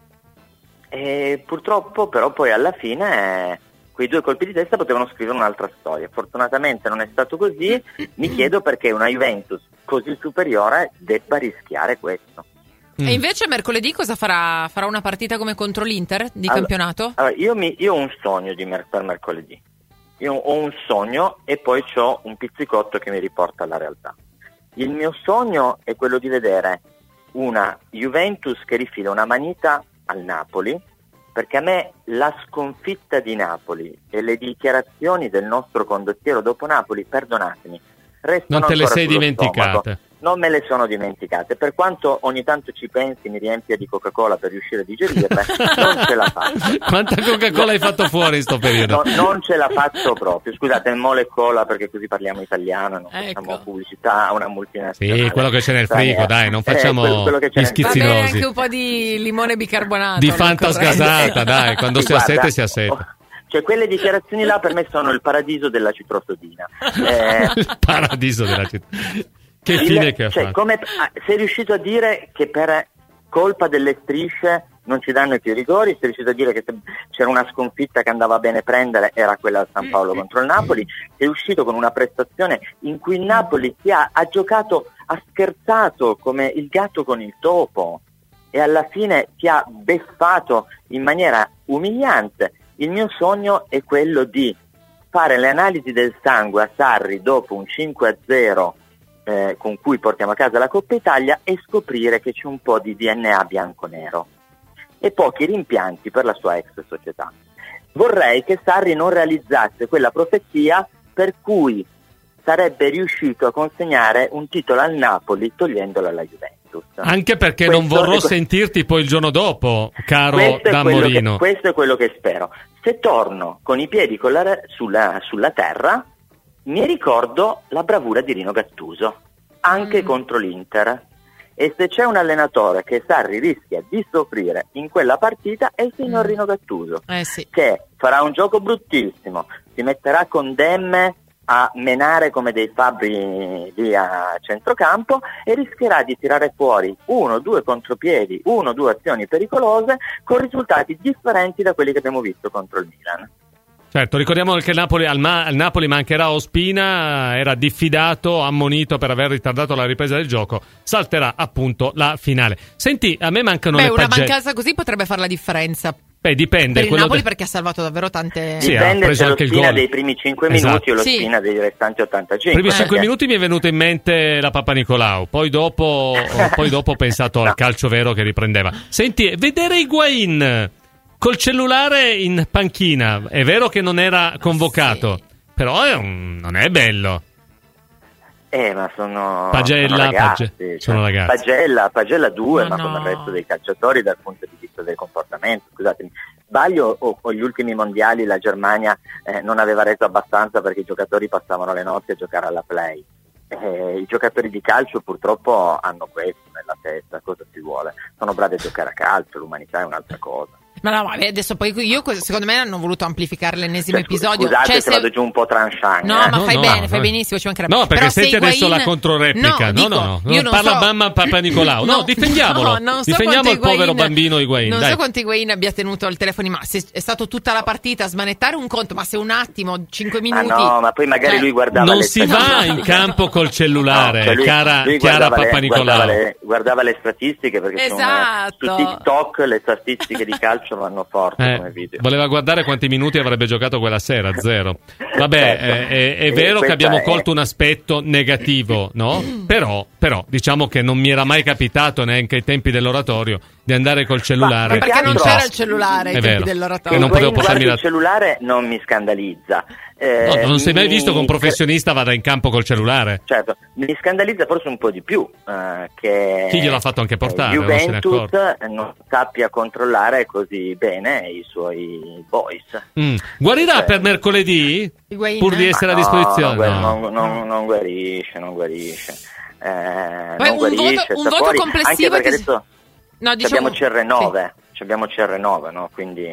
E purtroppo però poi alla fine eh, quei due colpi di testa potevano scrivere un'altra storia. Fortunatamente non è stato così, mi chiedo perché una Juventus così superiore debba rischiare questo. Mm. E invece mercoledì cosa farà? Farà una partita come contro l'Inter di allora, campionato? Allora, io, mi, io ho un sogno di mer- per mercoledì. Io ho un sogno e poi ho un pizzicotto che mi riporta alla realtà. Il mio sogno è quello di vedere una Juventus che rifila una manita al Napoli, perché a me la sconfitta di Napoli e le dichiarazioni del nostro condottiero dopo Napoli, perdonatemi, restano non te le sei sullo dimenticate. stomaco. Non me le sono dimenticate, per quanto ogni tanto ci pensi, mi riempia di Coca-Cola per riuscire a digerirle, non ce la faccio. Quanta Coca-Cola hai fatto fuori in sto periodo? No, non ce la faccio proprio, scusate, mole cola perché così parliamo italiano, non ecco. facciamo pubblicità a una multinazionale. Sì, quello che c'è nel frigo, dai, non facciamo eh, quello, quello gli schizzi Va bene rosi. anche un po' di limone bicarbonato. Di Fanta sgasata, dai, quando sì, si ha guarda, sete si ha sete. oh, cioè quelle dichiarazioni là per me sono il paradiso della citrosodina. Eh, Il paradiso della città. Che il, fine che ha cioè, fatto? come, sei riuscito a dire che per colpa delle strisce non ci danno più i rigori, sei riuscito a dire che se c'era una sconfitta che andava bene prendere, era quella al San Paolo contro il Napoli, sei uscito con una prestazione in cui il Napoli ti ha, ha giocato, ha scherzato come il gatto con il topo e alla fine ti ha beffato in maniera umiliante. Il mio sogno è quello di fare le analisi del sangue a Sarri dopo un cinque a zero eh, con cui portiamo a casa la Coppa Italia e scoprire che c'è un po' di D N A bianconero e pochi rimpianti per la sua ex società. Vorrei che Sarri non realizzasse quella profezia per cui sarebbe riuscito a consegnare un titolo al Napoli togliendolo alla Juventus. Anche perché questo non vorrò è que- sentirti poi il giorno dopo, caro questo Dan è quello Morino. Che, questo è quello che spero. Se torno con i piedi con la, sulla, sulla terra, mi ricordo la bravura di Rino Gattuso, anche mm. contro l'Inter. E se c'è un allenatore che Sarri rischia di soffrire in quella partita è il signor mm. Rino Gattuso, eh sì. che farà un gioco bruttissimo, si metterà con Demme a menare come dei fabbri lì a centrocampo e rischierà di tirare fuori uno, due contropiedi, uno, due azioni pericolose con risultati differenti da quelli che abbiamo visto contro il Milan. Certo, ricordiamo che il Napoli, al, Ma, al Napoli mancherà Ospina, era diffidato, ammonito per aver ritardato la ripresa del gioco, salterà appunto la finale. Senti, a me mancano Beh, le una pagelle. mancanza così potrebbe fare la differenza. Beh, dipende. Per il quello Napoli de... perché ha salvato davvero tante... Sì, ha Dipende preso se anche il l'Ospina gol. dei primi cinque Esatto. minuti o Sì. l'Ospina dei restanti ottantacinque. I primi cinque Eh. minuti mi è venuto in mente la Papanicolau, poi dopo, poi dopo ho pensato al calcio vero che riprendeva. Senti, vedere Higuain col cellulare in panchina, è vero che non era convocato, Sì. però è un... non è bello. Eh, ma sono, Pagella, sono ragazzi, Page- cioè, sono ragazzi. Pagella, Pagella due, Ma ma no. come il resto dei calciatori dal punto di vista del comportamento. Scusatemi, sbaglio o, o gli ultimi mondiali la Germania eh, non aveva reso abbastanza perché i giocatori passavano le notti a giocare alla play. Eh, I giocatori di calcio purtroppo hanno questo nella testa, cosa si vuole? Sono bravi a giocare a calcio, l'umanità è un'altra cosa. Ma no, vabbè, adesso poi io secondo me hanno voluto amplificare l'ennesimo Cioè, scu- episodio. Scusate Cioè, se vado giù un po' tranchant. No, eh. ma No, fai no, bene, no, fai no. benissimo, ci mancherebbe. No, perché Però senti se adesso Higuain- la controreplica. No, dico, no, no, io non parla so- mamma Papa Nicolau. No, difendiamolo. No, non so Difendiamo quanto il povero Higuain- bambino Higuain. Non dai. so quanto Higuain abbia tenuto il telefono in mano. Se è stato tutta la partita a smanettare un conto, ma se un attimo, cinque Ma minuti. no, ma poi magari Eh, lui guardava Non le si va statistiche. in campo col cellulare, No, cioè lui- cara, lui chiara guardava le- Papa Nicolau. Guardava le, guardava le statistiche perché sono, Esatto. su TikTok le statistiche di calcio vanno forti Eh, come video. voleva guardare quanti minuti avrebbe giocato quella sera, zero. Vabbè, Certo. eh, è, è E vero che questa abbiamo è- colto un aspetto negativo, no? Però, però, diciamo che non mi era mai capitato neanche ai tempi dell'oratorio di andare col cellulare. Ma Perché non altro- c'era il cellulare ai È tempi vero. dell'oratorio. E non potevo Higuain portarmi guardi la... il cellulare non mi scandalizza. Eh, No, non sei mai mi- visto che un professionista vada in campo col cellulare? Certo, mi scandalizza forse un po' di più eh, che Chi gliel'ha fatto anche portare, eh, non se ne Juventus accorge. non sappia controllare così bene i suoi boys. Mm. Guarirà Cioè- per mercoledì? Higuain? Pur di essere Ma a disposizione? No, No. non, non- non guarisce, non guarisce. Eh, Poi non un guarisce, voto- un sta voto fuori, complessivo anche perché ti- adesso No, ci diciamo... abbiamo C R nove, ci abbiamo C R nove, no? Quindi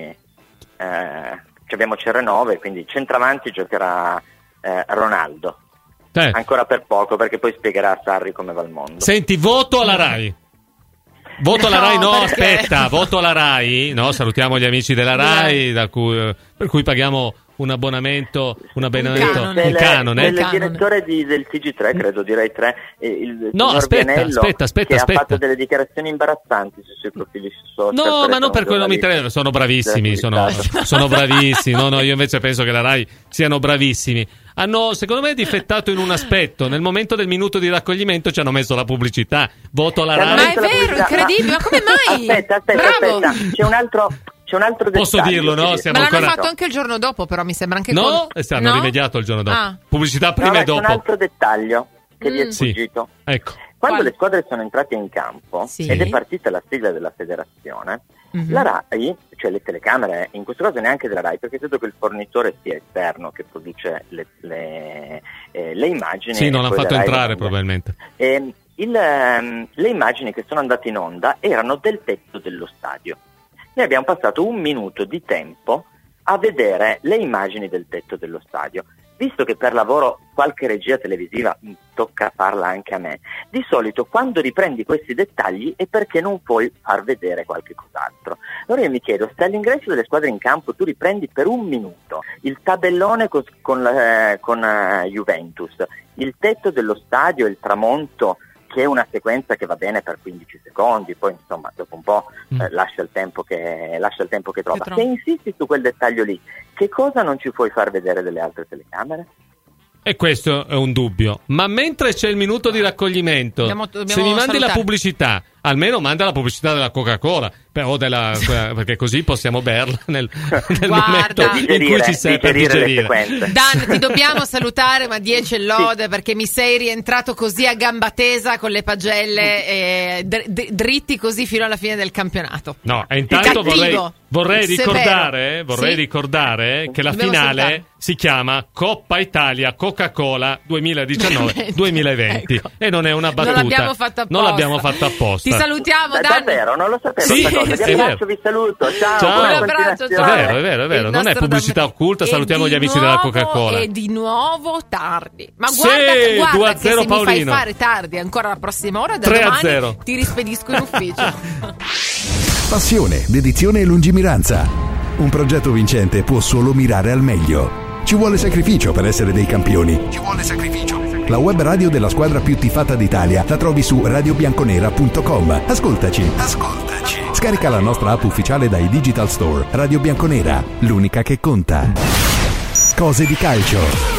eh, ci abbiamo C R nove, quindi centravanti giocherà eh, Ronaldo. Eh. Ancora per poco, perché poi spiegherà a Sarri come va il mondo. Senti, voto alla Rai. Voto alla No, Rai, no, perché? aspetta, voto alla Rai. No, salutiamo gli amici della Rai, da cui, per cui paghiamo un abbonamento, un abbonamento, Un un canone. canone. Il direttore di, del T G tre, credo, direi tre, il No, signor aspetta, Vianello, aspetta, aspetta, che aspetta. ha fatto delle dichiarazioni imbarazzanti sui suoi profili social. No, ma non per quello mi interessa, sono bravissimi, sono, sono bravissimi. No, no, io invece penso che la Rai siano bravissimi. Hanno, secondo me, difettato in un aspetto. Nel momento del minuto di raccoglimento ci hanno messo la pubblicità. Voto la Hanno Ma Rai. è vero, incredibile, ma come mai? Aspetta, aspetta, Bravo. aspetta, c'è un altro, c'è un altro dettaglio. Posso dirlo, no? che- Siamo Ma l'hanno ancora- fatto anche il giorno dopo, però mi sembra anche No, con- e si hanno No? rimediato il giorno dopo. Ah. Pubblicità No, prima ma e c'è un dopo. altro dettaglio che vi è Mm. Sì. sfuggito. Ecco. Quando Quale? le squadre sono entrate in campo Sì. ed è partita la sigla della federazione, Mhm. la Rai, cioè le telecamere, in questo caso neanche della Rai, perché credo che il fornitore sia esterno che produce le, le, eh, le immagini. Sì, non e l'hanno poi fatto la Rai entrare le manda. probabilmente. Ehm, il, ehm, le immagini che sono andate in onda erano del tetto dello stadio. Noi abbiamo passato un minuto di tempo a vedere le immagini del tetto dello stadio. Visto che per lavoro qualche regia televisiva mh, tocca farla anche a me, di solito quando riprendi questi dettagli è perché non puoi far vedere qualche cos'altro. Allora io mi chiedo, se all'ingresso delle squadre in campo tu riprendi per un minuto il tabellone cos- con, la, eh, con eh, Juventus, il tetto dello stadio, il tramonto, che è una sequenza che va bene per quindici secondi, poi insomma dopo un po' Mm. eh, lascia il tempo che lascia il tempo che trova. Che trova. Se insisti su quel dettaglio lì, che cosa non ci puoi far vedere delle altre telecamere? E questo è un dubbio. Ma mentre c'è il minuto di raccoglimento, Dobbiamo- dobbiamo se mi mandi salutare. la pubblicità, almeno manda la pubblicità della Coca-Cola, per- o della, perché così possiamo berla nel, nel Guarda. momento in cui ci sei per digerire le digerire. sequenze. Dan, ti dobbiamo salutare, ma dieci e lode, perché mi sei rientrato così a gamba tesa con le pagelle eh, dr- dr- dritti così fino alla fine del campionato. No, e intanto Cattivo, vorrei, vorrei severo. ricordare, vorrei Sì? ricordare che la Dobbiamo finale salutare. si chiama Coppa Italia Coca-Cola duemiladiciannove duemilaventi Ecco. e non è una battuta. Non l'abbiamo fatta apposta. Non l'abbiamo fatta apposta. Ti salutiamo, Da- Dan. davvero, non lo sapevo Sì, questa cosa. sì, Vi è abbraccio, vero. vi saluto. Ciao, Ciao. buona Un abbraccio, continuazione. ciao. È vero, è vero, è vero, Il non è nostro pubblicità Dan- occulta, e salutiamo di gli amici della nuovo- Coca-Cola. E di nuovo tardi. Ma Sì, guarda, due a guarda che zero se mi fai Paolino. fare tardi ancora la prossima ora, da tre a domani zero. ti rispedisco in ufficio. Passione, dedizione e lungimiranza. Un progetto vincente può solo mirare al meglio. Ci vuole sacrificio per essere dei campioni. Ci vuole sacrificio. La web radio della squadra più tifata d'Italia la trovi su radio bianconera punto com. Ascoltaci. Ascoltaci. Scarica la nostra app ufficiale dai Digital Store. Radio Bianconera, l'unica che conta. Cose di calcio.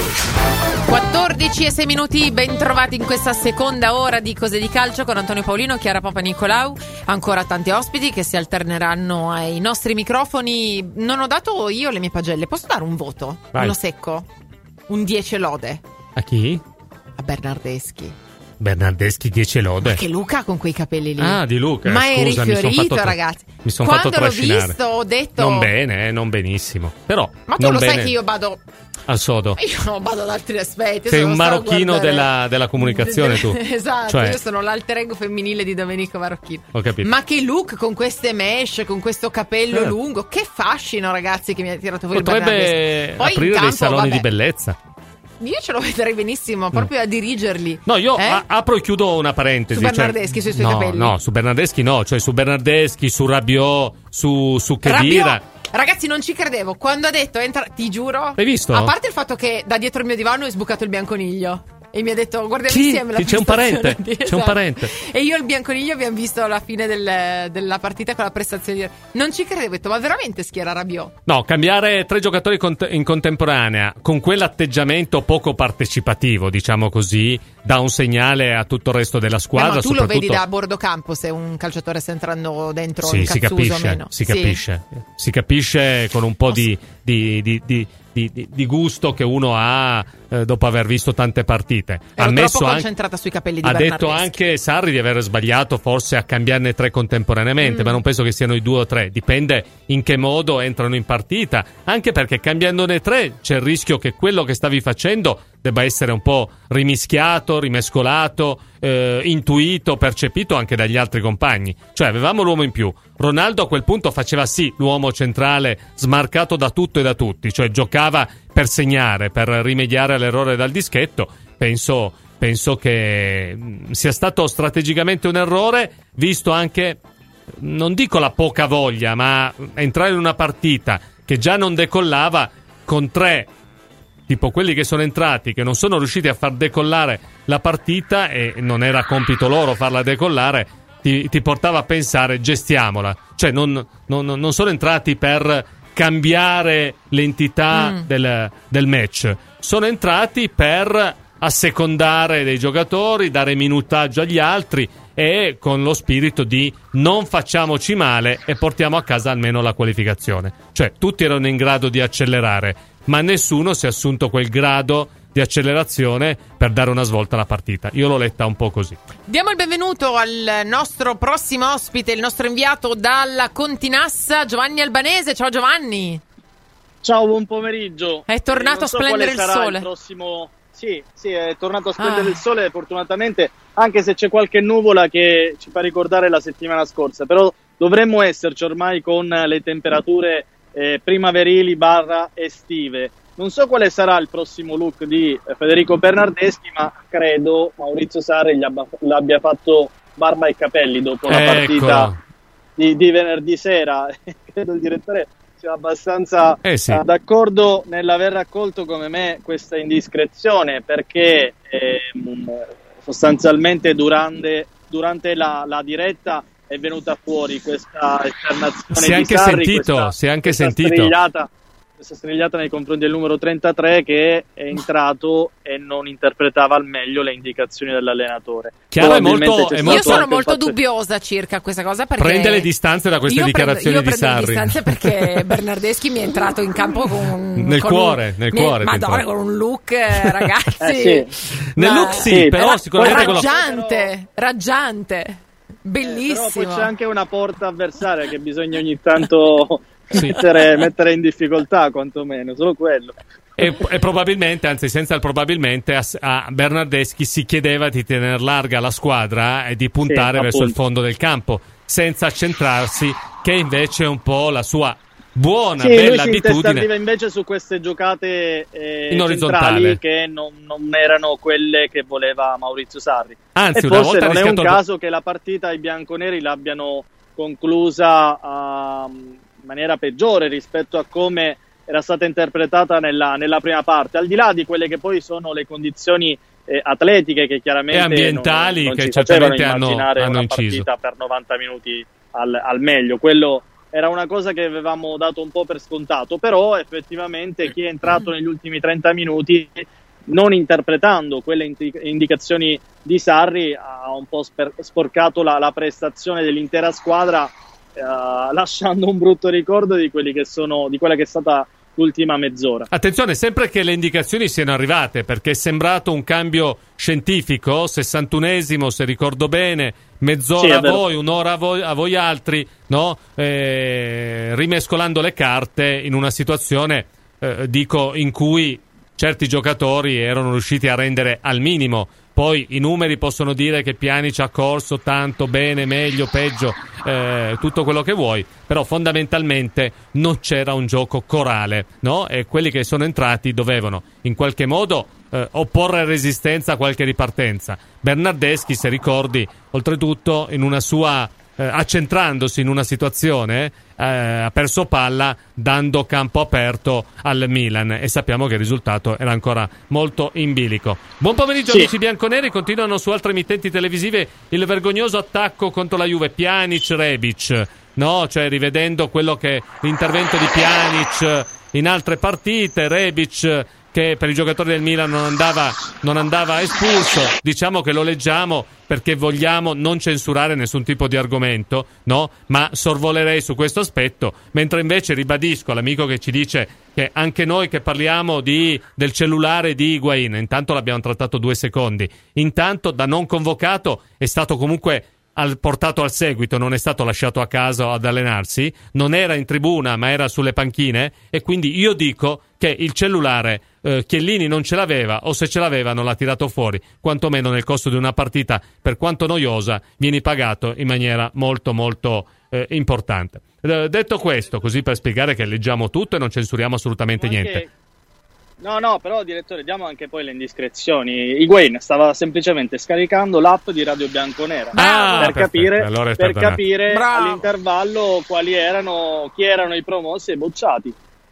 quattordici e sei minuti, ben trovati in questa seconda ora di Cose di Calcio con Antonio Paolino, Chiara Papa Nicolau, ancora tanti ospiti che si alterneranno ai nostri microfoni. Non ho dato io le mie pagelle, posso dare un voto? Vai. Uno secco? Un dieci lode A chi? a Bernardeschi. Bernardeschi dieci lode. Che Luca con quei capelli lì. Ah, di Luca. Ma è scusa, mi son rifiorito, fatto tra- ragazzi. Mi sono Quando fatto l'ho trascinare. visto ho detto Non bene, eh, non benissimo. Però ma tu non lo bene sai che io vado al sodo. Io vado ad altri aspetti. Sei io un sono stata a marocchino guardare- della- della comunicazione, tu. Esatto, Cioè- io sono l'alter ego femminile di Domenico Marocchino. Ho capito. Ma che look con queste mesh, con questo capello Eh. lungo. Che fascino, ragazzi, che mi ha tirato fuori il Potrebbe Bernardeschi. Poi in aprire dei campo, saloni vabbè, di bellezza. Io ce lo vedrei benissimo, proprio a dirigerli. No, io Eh? a- apro e chiudo una parentesi. Su Bernardeschi, sui suoi no, capelli? No, su Bernardeschi no, cioè su Bernardeschi, su Rabiot, su, su Khedira. Rabiot. Ragazzi, non ci credevo. Quando ha detto entra, ti giuro. Hai visto? A parte il fatto che da dietro il mio divano è sbucato il bianconiglio. E mi ha detto guardiamo Chi? insieme la Chi? C'è un prestazione parente? di- C'è un esatto. parente. E io e il bianconiglio abbiamo visto la fine del- della partita con la prestazione di... Non ci credevo, ho detto ma veramente schiera Rabiot? No, cambiare tre giocatori cont- in contemporanea con quell'atteggiamento poco partecipativo, diciamo così, dà un segnale a tutto il resto della squadra. Eh, ma tu lo vedi soprattutto- da bordo campo se un calciatore sta entrando dentro Sì, il si cazzuso o capisce, meno. si Sì. capisce, si capisce con un po' di, di, di, di, di, di- di gusto che uno ha eh, dopo aver visto tante partite. Ero ha messo troppo anche, concentrata sui capelli di ha Bernardeschi. detto anche Sarri di aver sbagliato forse a cambiarne tre contemporaneamente, Mm. ma non penso che siano i due o tre, dipende in che modo entrano in partita, anche perché cambiandone tre c'è il rischio che quello che stavi facendo debba essere un po' rimischiato, rimescolato, eh, intuito, percepito anche dagli altri compagni. Cioè avevamo l'uomo in più. Ronaldo a quel punto faceva sì l'uomo centrale smarcato da tutto e da tutti, cioè giocava per segnare, per rimediare all'errore dal dischetto. Penso, penso che mh, sia stato strategicamente un errore, visto anche, non dico la poca voglia, ma entrare in una partita che già non decollava con tre, tipo quelli che sono entrati, che non sono riusciti a far decollare la partita, e non era compito loro farla decollare, ti, ti portava a pensare gestiamola, cioè non, non, non sono entrati per cambiare l'entità mm. del, del match, sono entrati per assecondare dei giocatori, dare minutaggio agli altri, e con lo spirito di non facciamoci male e portiamo a casa almeno la qualificazione. Cioè tutti erano in grado di accelerare, ma nessuno si è assunto quel grado di accelerazione per dare una svolta alla partita. Io l'ho letta un po' così. Diamo il benvenuto al nostro prossimo ospite, il nostro inviato dalla Continassa, Giovanni Albanese. Ciao Giovanni. Ciao, buon pomeriggio. È tornato so a splendere il sole. Il prossimo... Sì, sì, è tornato a splendere ah. il sole, fortunatamente, anche se c'è qualche nuvola che ci fa ricordare la settimana scorsa, però dovremmo esserci ormai con le temperature eh, primaverili barra estive. Non so quale sarà il prossimo look di Federico Bernardeschi, ma credo Maurizio Sarri gli abbia, l'abbia fatto barba e capelli dopo la ecco. partita di, di venerdì sera. Credo il direttore sia abbastanza eh sì. uh, d'accordo nell'aver raccolto come me questa indiscrezione, perché eh, sostanzialmente durante, durante la, la diretta è venuta fuori questa esternazione si è di anche Sarri, sentito, questa, si è anche questa sentito strigliata, questa strigliata nei confronti del numero trentatré, che è entrato e non interpretava al meglio le indicazioni dell'allenatore. Chiaro, è molto, è molto io sono molto fatto... dubbiosa circa questa cosa, perché prende le distanze da queste io dichiarazioni prendo, io di Sarri. Prendo le distanze perché Bernardeschi mi è entrato in campo con nel con cuore, un, nel cuore, Madonna, con un look, ragazzi. eh, sì. Nel look sì, sì però sicuramente raggiante, raggiante. Bellissimo. Eh, però poi c'è anche una porta avversaria che bisogna ogni tanto sì. mettere, mettere in difficoltà, quantomeno, solo quello. E, e probabilmente, anzi senza il probabilmente, a, a Bernardeschi si chiedeva di tenere larga la squadra e di puntare sì, verso appunto. il fondo del campo, senza accentrarsi, che invece è un po' la sua buona, sì, bella lui si abitudine. invece su queste giocate eh, in centrali che non, non erano quelle che voleva Maurizio Sarri. Anzi, e una forse volta non è un do... caso che la partita ai bianconeri l'abbiano conclusa uh, in maniera peggiore rispetto a come era stata interpretata nella, nella prima parte, al di là di quelle che poi sono le condizioni eh, atletiche che chiaramente e ambientali non, non che ci facevano certamente immaginare hanno, hanno una inciso partita per novanta minuti al, al meglio. Quello era una cosa che avevamo dato un po' per scontato, però effettivamente chi è entrato negli ultimi trenta minuti non interpretando quelle indi- indicazioni di Sarri ha un po' sper- sporcato la, la prestazione dell'intera squadra, eh, lasciando un brutto ricordo di quelli che sono di quella che è stata l'ultima mezz'ora. Attenzione, sempre che le indicazioni siano arrivate, perché è sembrato un cambio sessantunesimo, sessantunesimo se ricordo bene, mezz'ora sì, a voi, un'ora a voi, a voi altri, no? Eh, rimescolando le carte in una situazione, eh, dico, in cui certi giocatori erano riusciti a rendere al minimo. Poi i numeri possono dire che Pjanic ha corso tanto, bene, meglio, peggio, eh, tutto quello che vuoi, però fondamentalmente non c'era un gioco corale, no? E quelli che sono entrati dovevano in qualche modo eh, opporre resistenza a qualche ripartenza. Bernardeschi, se ricordi, oltretutto in una sua eh, accentrandosi in una situazione eh, ha perso palla dando campo aperto al Milan, e sappiamo che il risultato era ancora molto in bilico. Buon pomeriggio, sì. Amici bianconeri, continuano su altre emittenti televisive il vergognoso attacco contro la Juve, Pjanic, Rebic, no? Cioè rivedendo quello che l'intervento di Pjanic in altre partite, Rebic che per i giocatori del Milan non andava, non andava espulso. Diciamo che lo leggiamo perché vogliamo non censurare nessun tipo di argomento, no? Ma sorvolerei su questo aspetto, mentre invece ribadisco all'amico che ci dice che anche noi che parliamo di, del cellulare di Higuain, intanto l'abbiamo trattato due secondi, intanto da non convocato è stato comunque al, portato al seguito, non è stato lasciato a casa ad allenarsi, non era in tribuna ma era sulle panchine, e quindi io dico che il cellulare eh, Chiellini non ce l'aveva, o se ce l'aveva non l'ha tirato fuori, quantomeno nel corso di una partita per quanto noiosa vieni pagato in maniera molto molto eh, importante. Eh, detto questo, così per spiegare che leggiamo tutto e non censuriamo assolutamente anche... niente. No, no, però direttore, diamo anche poi le indiscrezioni. Higuain stava semplicemente scaricando l'app di Radio Bianconera ah, per capire, allora per capire Bravo. all'intervallo quali erano, chi erano i promossi e bocciati.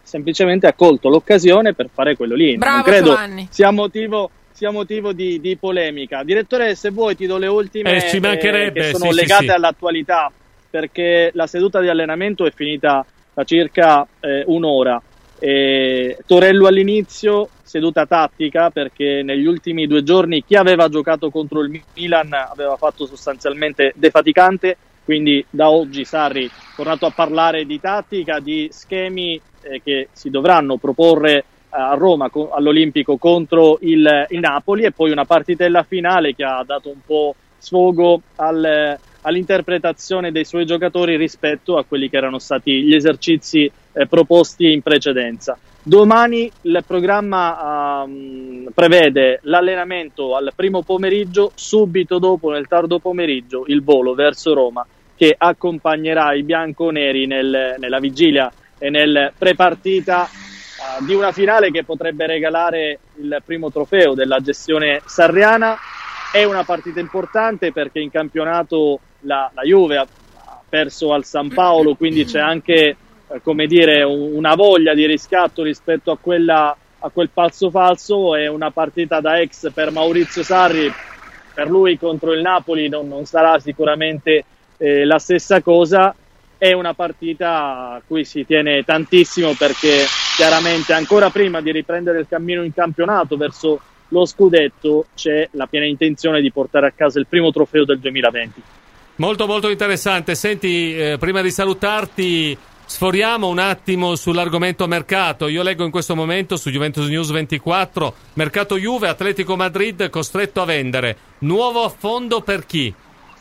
semplicemente ha colto l'occasione per fare quello lì. Bravo, non credo Giovanni. sia motivo, sia motivo di, di polemica. Direttore, se vuoi ti do le ultime eh, ci mancherebbe, eh, che sono sì, legate sì, sì. all'attualità, perché la seduta di allenamento è finita da circa eh, un'ora. Eh, Torello all'inizio, seduta tattica, perché negli ultimi due giorni chi aveva giocato contro il Milan aveva fatto sostanzialmente defaticante, quindi da oggi Sarri è tornato a parlare di tattica, di schemi eh, che si dovranno proporre eh, a Roma co- all'Olimpico contro il, il Napoli, e poi una partitella finale che ha dato un po' sfogo al, all'interpretazione dei suoi giocatori rispetto a quelli che erano stati gli esercizi eh, proposti in precedenza. Domani il programma um, prevede l'allenamento al primo pomeriggio, subito dopo nel tardo pomeriggio il volo verso Roma che accompagnerà i bianconeri nel, nella vigilia e nel prepartita uh, di una finale che potrebbe regalare il primo trofeo della gestione sarriana. È una partita importante perché in campionato la, la Juve ha perso al San Paolo, quindi c'è anche eh, come dire un, una voglia di riscatto rispetto a quella a quel falso falso. È una partita da ex per Maurizio Sarri, per lui contro il Napoli non, non sarà sicuramente eh, la stessa cosa. È una partita a cui si tiene tantissimo perché chiaramente ancora prima di riprendere il cammino in campionato verso lo scudetto c'è la piena intenzione di portare a casa il primo trofeo del duemilaventi. Molto molto interessante. Senti, eh, prima di salutarti sforiamo un attimo sull'argomento mercato. Io leggo in questo momento su Juventus News ventiquattro: mercato Juve, Atletico Madrid costretto a vendere, nuovo affondo per chi?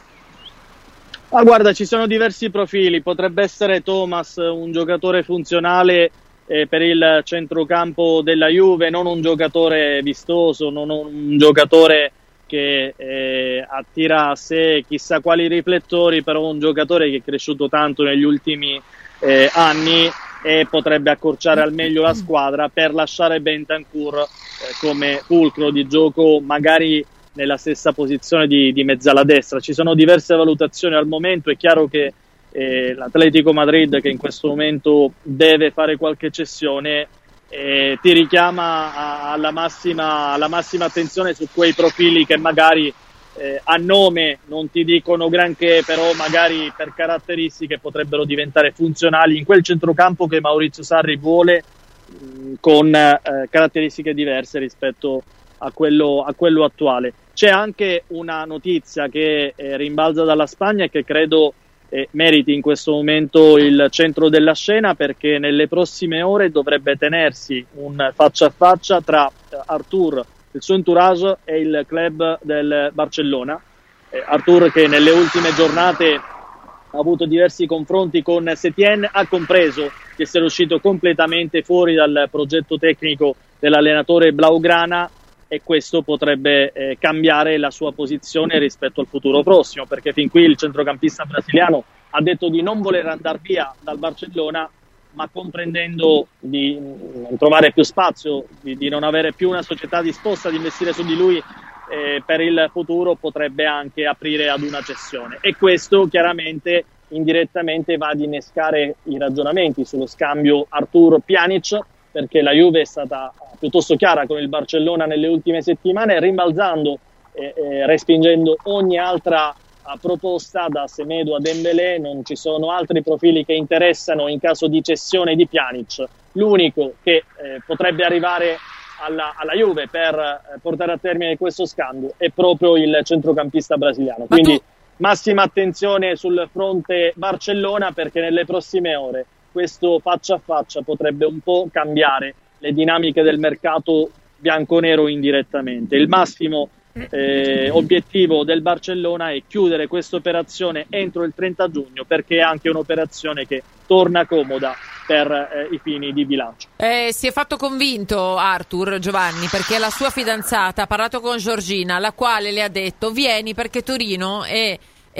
Ah, guarda, ci sono diversi profili. Potrebbe essere Thomas, un giocatore funzionale eh, per il centrocampo della Juve, non un giocatore vistoso, non un giocatore che eh, attira a sé chissà quali riflettori, però un giocatore che è cresciuto tanto negli ultimi eh, anni e potrebbe accorciare al meglio la squadra per lasciare Bentancur eh, come fulcro di gioco, magari nella stessa posizione di, di mezzala destra. Ci sono diverse valutazioni al momento. È chiaro che eh, l'Atletico Madrid, che in questo momento deve fare qualche cessione, eh, ti richiama a, alla, massima, alla massima attenzione su quei profili che magari eh, a nome non ti dicono granché, però magari per caratteristiche potrebbero diventare funzionali in quel centrocampo che Maurizio Sarri vuole, mh, con eh, caratteristiche diverse rispetto a quello, a quello attuale. C'è anche una notizia che eh, rimbalza dalla Spagna e che credo eh, meriti in questo momento il centro della scena, perché nelle prossime ore dovrebbe tenersi un faccia a faccia tra eh, Artur, il suo entourage, e il club del Barcellona. eh, Artur, che nelle ultime giornate ha avuto diversi confronti con Setien, ha compreso di essere uscito completamente fuori dal progetto tecnico dell'allenatore blaugrana, e questo potrebbe eh, cambiare la sua posizione rispetto al futuro prossimo, perché fin qui il centrocampista brasiliano ha detto di non voler andare via dal Barcellona, ma comprendendo di non trovare più spazio, di, di non avere più una società disposta ad investire su di lui eh, per il futuro, potrebbe anche aprire ad una cessione, e questo chiaramente indirettamente va ad innescare i ragionamenti sullo scambio Artur-Pjanic, perché la Juve è stata piuttosto chiara con il Barcellona nelle ultime settimane, rimbalzando e eh, respingendo ogni altra uh, proposta, da Semedo a Dembélé. Non ci sono altri profili che interessano in caso di cessione di Pjanic. L'unico che eh, potrebbe arrivare alla, alla Juve per eh, portare a termine questo scambio è proprio il centrocampista brasiliano. Ma Quindi tu... massima attenzione sul fronte Barcellona, perché nelle prossime ore questo faccia a faccia potrebbe un po' cambiare le dinamiche del mercato bianconero indirettamente. Il massimo eh, obiettivo del Barcellona è chiudere questa operazione entro il trenta giugno, perché è anche un'operazione che torna comoda per eh, i fini di bilancio. Eh, si è fatto convinto Artur, Giovanni, perché la sua fidanzata ha parlato con Giorgina, la quale le ha detto: vieni, perché Torino è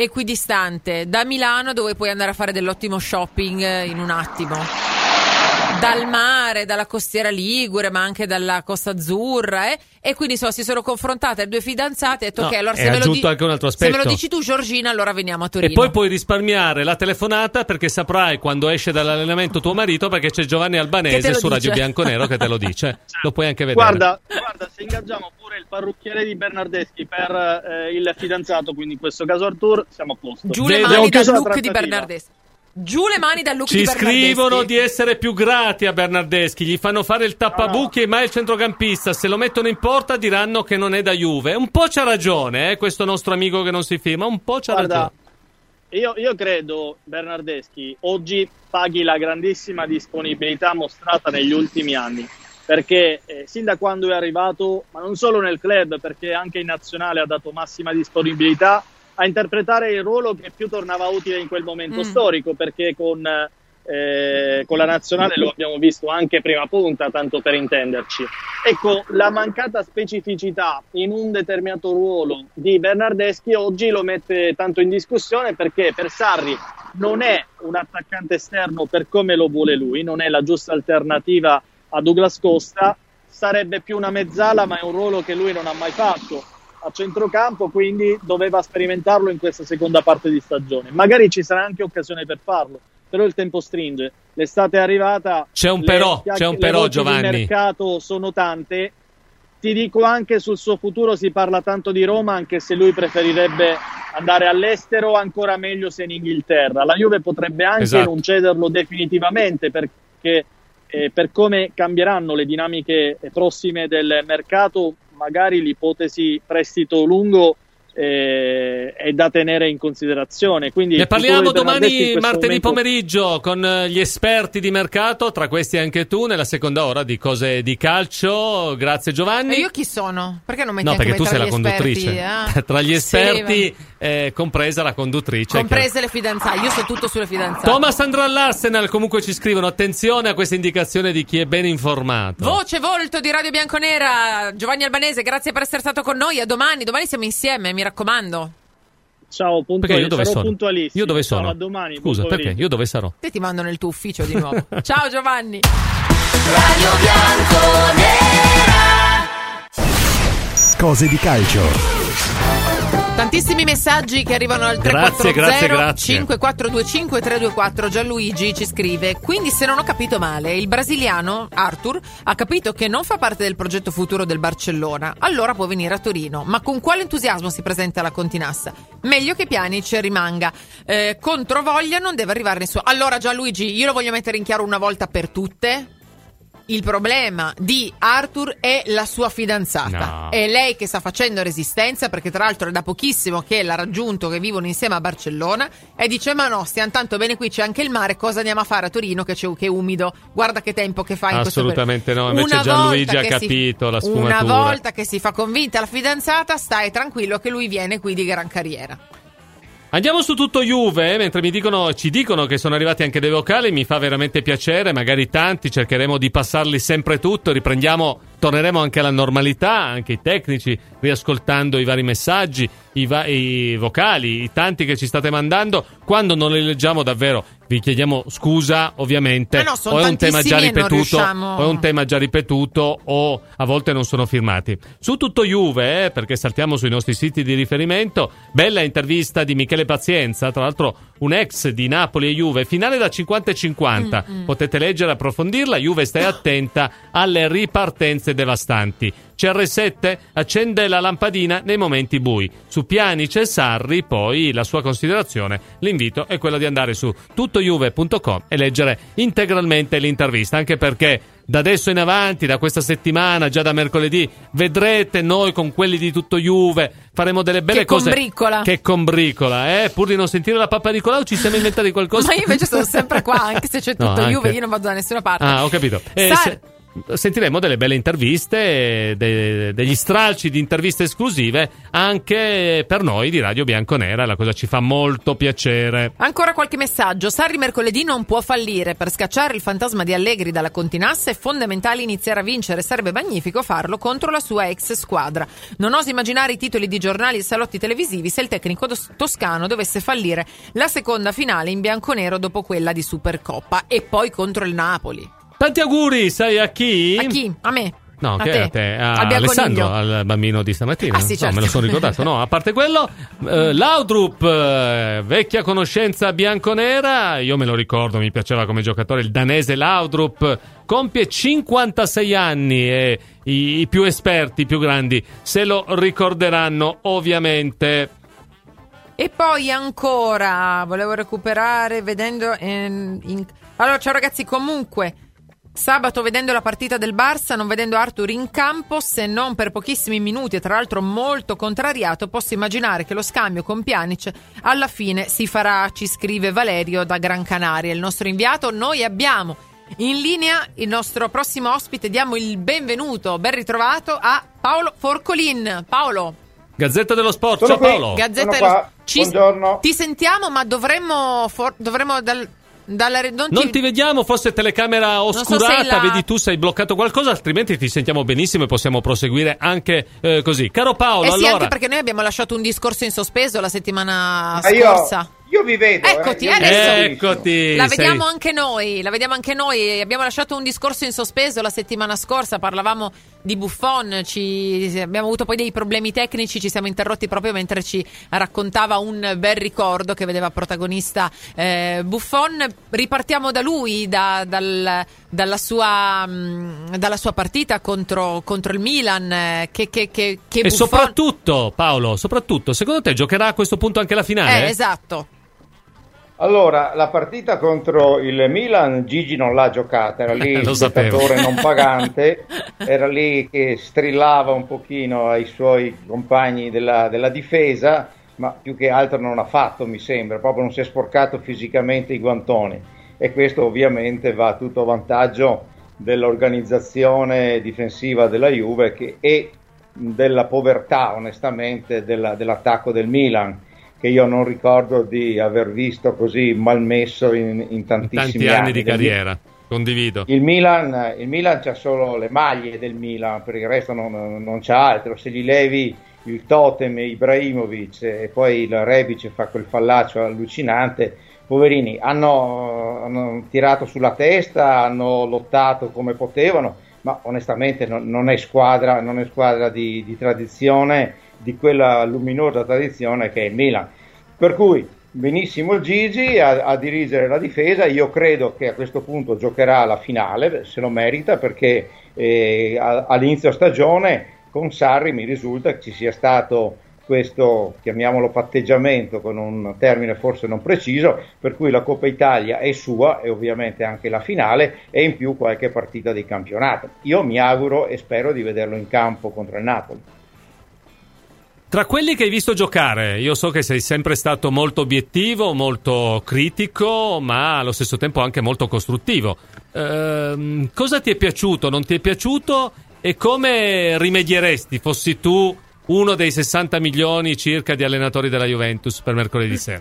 equidistante da Milano, dove puoi andare a fare dell'ottimo shopping in un attimo. dal mare, dalla costiera ligure, ma anche dalla Costa Azzurra, eh? E quindi so, si sono confrontate le due fidanzate e ha detto no, ok, allora è se me, lo di- anche un altro aspetto. se me lo dici tu Giorgina, allora veniamo a Torino. E poi puoi risparmiare la telefonata, perché saprai quando esce dall'allenamento tuo marito, perché c'è Giovanni Albanese su dice. Radio Bianconero che te lo dice. Lo puoi anche vedere. Guarda, guarda, se ingaggiamo pure il parrucchiere di Bernardeschi per eh, il fidanzato, quindi in questo caso Artur, siamo a posto. Giù le Vedo- mani dal chiuso la look di trattativa. Bernardeschi. Giù le mani dal look Ci di Bernardeschi. scrivono di essere più grati a Bernardeschi, gli fanno fare il tappabuchi No, no. e mai il centrocampista. Se lo mettono in porta diranno che non è da Juve. Un po' c'ha ragione, eh, questo nostro amico che non si firma, un po' c'ha Guarda, ragione. io, io credo Bernardeschi oggi paghi la grandissima disponibilità mostrata negli ultimi anni, perché eh, sin da quando è arrivato, ma non solo nel club, perché anche in nazionale ha dato massima disponibilità a interpretare il ruolo che più tornava utile in quel momento Mm. storico, perché con, eh, con la nazionale lo abbiamo visto anche prima punta, tanto per intenderci. Ecco, la mancata specificità in un determinato ruolo di Bernardeschi oggi lo mette tanto in discussione, perché per Sarri non è un attaccante esterno per come lo vuole lui, non è la giusta alternativa a Douglas Costa, sarebbe più una mezzala, ma è un ruolo che lui non ha mai fatto a centrocampo, quindi doveva sperimentarlo in questa seconda parte di stagione. Magari ci sarà anche occasione per farlo, però il tempo stringe, l'estate è arrivata, C'è un le però, chiacch- c'è un le però, voci Giovanni. di mercato sono tante. Ti dico, anche sul suo futuro si parla tanto di Roma, anche se lui preferirebbe andare all'estero, ancora meglio se in Inghilterra. La Juve potrebbe anche Esatto. non cederlo definitivamente, perché eh, per come cambieranno le dinamiche prossime del mercato, magari l'ipotesi prestito lungo eh, è da tenere in considerazione. Quindi Ne il futuro parliamo di Bernardeschi in domani, questo martedì momento- pomeriggio, con eh, gli esperti di mercato, tra questi anche tu, nella seconda ora di Cose di Calcio. Grazie Giovanni. E io chi sono? Perché non metti No, anche perché me tu tra sei la gli conduttrice. esperti, eh? Tra gli Sì, esperti, vabbè. eh, compresa la conduttrice. comprese le fidanzate. Io so tutto sulle che- fidanzate. Thomas andrà all'Arsenal, comunque ci scrivono, attenzione a questa indicazione di chi è ben informato. Voce volto di Radio Bianconera, Giovanni Albanese, grazie per essere stato con noi. A domani, domani siamo insieme, mi raccomando. Ciao, puntuali, Perché io dove sarò sono? puntualissimo. Io dove Ciao, sono? a domani, buon Scusa, perché? pomeriggio. Io dove sarò? Te ti mando nel tuo ufficio di nuovo. Ciao Giovanni. Radio Bianconera. Cose di calcio. Tantissimi messaggi che arrivano al Grazie, tre quattro grazie, zero grazie. cinque quattro due cinque tre due quattro. Gianluigi ci scrive: quindi, se non ho capito male, il brasiliano Arthur ha capito che non fa parte del progetto futuro del Barcellona, allora può venire a Torino. Ma con quale entusiasmo si presenta alla Continassa? Meglio che Pjanic rimanga. Eh, controvoglia non deve arrivare nessuno. Allora Gianluigi, io lo voglio mettere in chiaro una volta per tutte. Il problema di Arthur è la sua fidanzata. No. È lei che sta facendo resistenza, perché tra l'altro è da pochissimo che l'ha raggiunto, che vivono insieme a Barcellona, e dice: ma no, stiamo tanto bene qui, c'è anche il mare, cosa andiamo a fare a Torino che, c'è, che è umido? Guarda che tempo che fa in questo periodo. Assolutamente no, invece Una Gianluigi volta ha che si- capito la sfumatura. Una volta che si fa convinta la fidanzata, stai tranquillo che lui viene qui di gran carriera. Andiamo su tutto Juve, eh, mentre mi dicono, ci dicono che sono arrivati anche dei vocali, mi fa veramente piacere, magari tanti, cercheremo di passarli sempre tutto, riprendiamo, torneremo anche alla normalità, anche i tecnici, riascoltando i vari messaggi, i, va- i vocali, i tanti che ci state mandando. Quando non li leggiamo davvero vi chiediamo scusa, ovviamente, Ma no, sono o è un tema già tantissimi e non ripetuto, riusciamo- o è un tema già ripetuto, o a volte non sono firmati. Su tutto Juve, eh, perché saltiamo sui nostri siti di riferimento, bella intervista di Michele Pazienza, tra l'altro un ex di Napoli e Juve, finale da cinquanta e cinquanta, Mm, mm. potete leggere e approfondirla. Juve, stai attenta alle ripartenze devastanti. C R sette accende la lampadina nei momenti bui. Su Pjanic e Sarri, poi la sua considerazione, l'invito è quello di andare su tuttojuve punto com e leggere integralmente l'intervista, anche perché da adesso in avanti, da questa settimana, già da mercoledì, vedrete noi con quelli di Tutto Juve faremo delle belle Che cose. combricola. Che combricola, eh? Pur di non sentire la pappa Nicolau ci siamo inventati qualcosa. Ma io invece sono sempre qua, anche se c'è No, tutto anche- Juve, io non vado da nessuna parte. Ah, ho capito. Eh, Sar- se- sentiremo delle belle interviste, de- degli stralci di interviste esclusive anche per noi di Radio Bianconera, la cosa ci fa molto piacere. Ancora qualche messaggio. Sarri mercoledì non può fallire. Per scacciare il fantasma di Allegri dalla Continassa è fondamentale iniziare a vincere. Sarebbe magnifico farlo contro la sua ex squadra. Non oso immaginare i titoli di giornali e salotti televisivi se il tecnico dos- toscano dovesse fallire la seconda finale in bianconero dopo quella di Supercoppa, e poi contro il Napoli. Tanti auguri, sai a chi? A chi? A me. No, a che te. a te, a Al Alessandro, Bianconiglio. al bambino di stamattina. Ah, sì, certo. No, me lo sono ricordato. No, a parte quello, eh, Laudrup, eh, vecchia conoscenza bianconera, io me lo ricordo, mi piaceva come giocatore, il danese Laudrup, compie cinquantasei anni e i, i più esperti, i più grandi, se lo ricorderanno ovviamente. E poi ancora, volevo recuperare vedendo... in- in- Allora, ciao ragazzi, comunque... Sabato vedendo la partita del Barça, non vedendo Arthur in campo, se non per pochissimi minuti e tra l'altro molto contrariato, posso immaginare che lo scambio con Pjanic alla fine si farà, ci scrive Valerio da Gran Canaria, il nostro inviato. Noi abbiamo in linea il nostro prossimo ospite, diamo il benvenuto, ben ritrovato a Paolo Forcolin. Paolo. Gazzetta dello Sport, Sono ciao qui. Paolo. Gazzetta Sono qua. Ci- Buongiorno. Ti sentiamo, ma dovremmo, for- dovremmo dal, dalla, non, Non ti vediamo, forse telecamera so se oscurata, la- vedi tu sei bloccato qualcosa, altrimenti ti sentiamo benissimo e possiamo proseguire anche eh, così. Caro Paolo, Eh sì, allora... anche perché noi abbiamo lasciato un discorso in sospeso la settimana Ma io, scorsa. io vi vedo. Eccoti, eh, io vi adesso- vedo benissimo. Eccoti, La sei- vediamo anche noi, la vediamo anche noi. Abbiamo lasciato un discorso in sospeso la settimana scorsa, parlavamo di Buffon, ci, abbiamo avuto poi dei problemi tecnici, ci siamo interrotti proprio mentre ci raccontava un bel ricordo che vedeva protagonista eh, Buffon. Ripartiamo da lui, da, dal, dalla, sua, mh, dalla sua partita contro, contro il Milan. eh, Che, che, che, che E Buffon... soprattutto, Paolo, soprattutto, secondo te giocherà a questo punto anche la finale? Eh, esatto. Allora, la partita contro il Milan, Gigi non l'ha giocata, era lì Lo il sapevo. spettatore non pagante, era lì che strillava un pochino ai suoi compagni della, della difesa, ma più che altro non ha fatto, mi sembra, proprio non si è sporcato fisicamente i guantoni, e questo ovviamente va a tutto vantaggio dell'organizzazione difensiva della Juve che, e della povertà, onestamente, della- dell'attacco del Milan, che io non ricordo di aver visto così malmesso in, in tantissimi Tanti anni di Del- carriera, condivido. Il Milan, il Milan c'ha solo le maglie del Milan, per il resto non, non c'ha altro. Se gli levi il totem Ibrahimovic e poi il Rebic fa quel fallaccio allucinante, poverini, hanno, hanno tirato sulla testa, hanno lottato come potevano, ma onestamente non, non è squadra, non è squadra di, di tradizione, di quella luminosa tradizione che è il Milan. Per cui benissimo il Gigi a, a dirigere la difesa. Io credo che a questo punto giocherà la finale, se lo merita, perché eh, a, all'inizio stagione con Sarri mi risulta che ci sia stato questo, chiamiamolo patteggiamento, con un termine forse non preciso, per cui la Coppa Italia è sua e ovviamente anche la finale, e in più qualche partita di campionato. Io mi auguro e spero di vederlo in campo contro il Napoli. Tra quelli che hai visto giocare, io so che sei sempre stato molto obiettivo, molto critico, ma allo stesso tempo anche molto costruttivo. Ehm, cosa ti è piaciuto, non ti è piaciuto e come rimedieresti, fossi tu uno dei sessanta milioni circa di allenatori della Juventus per mercoledì sera?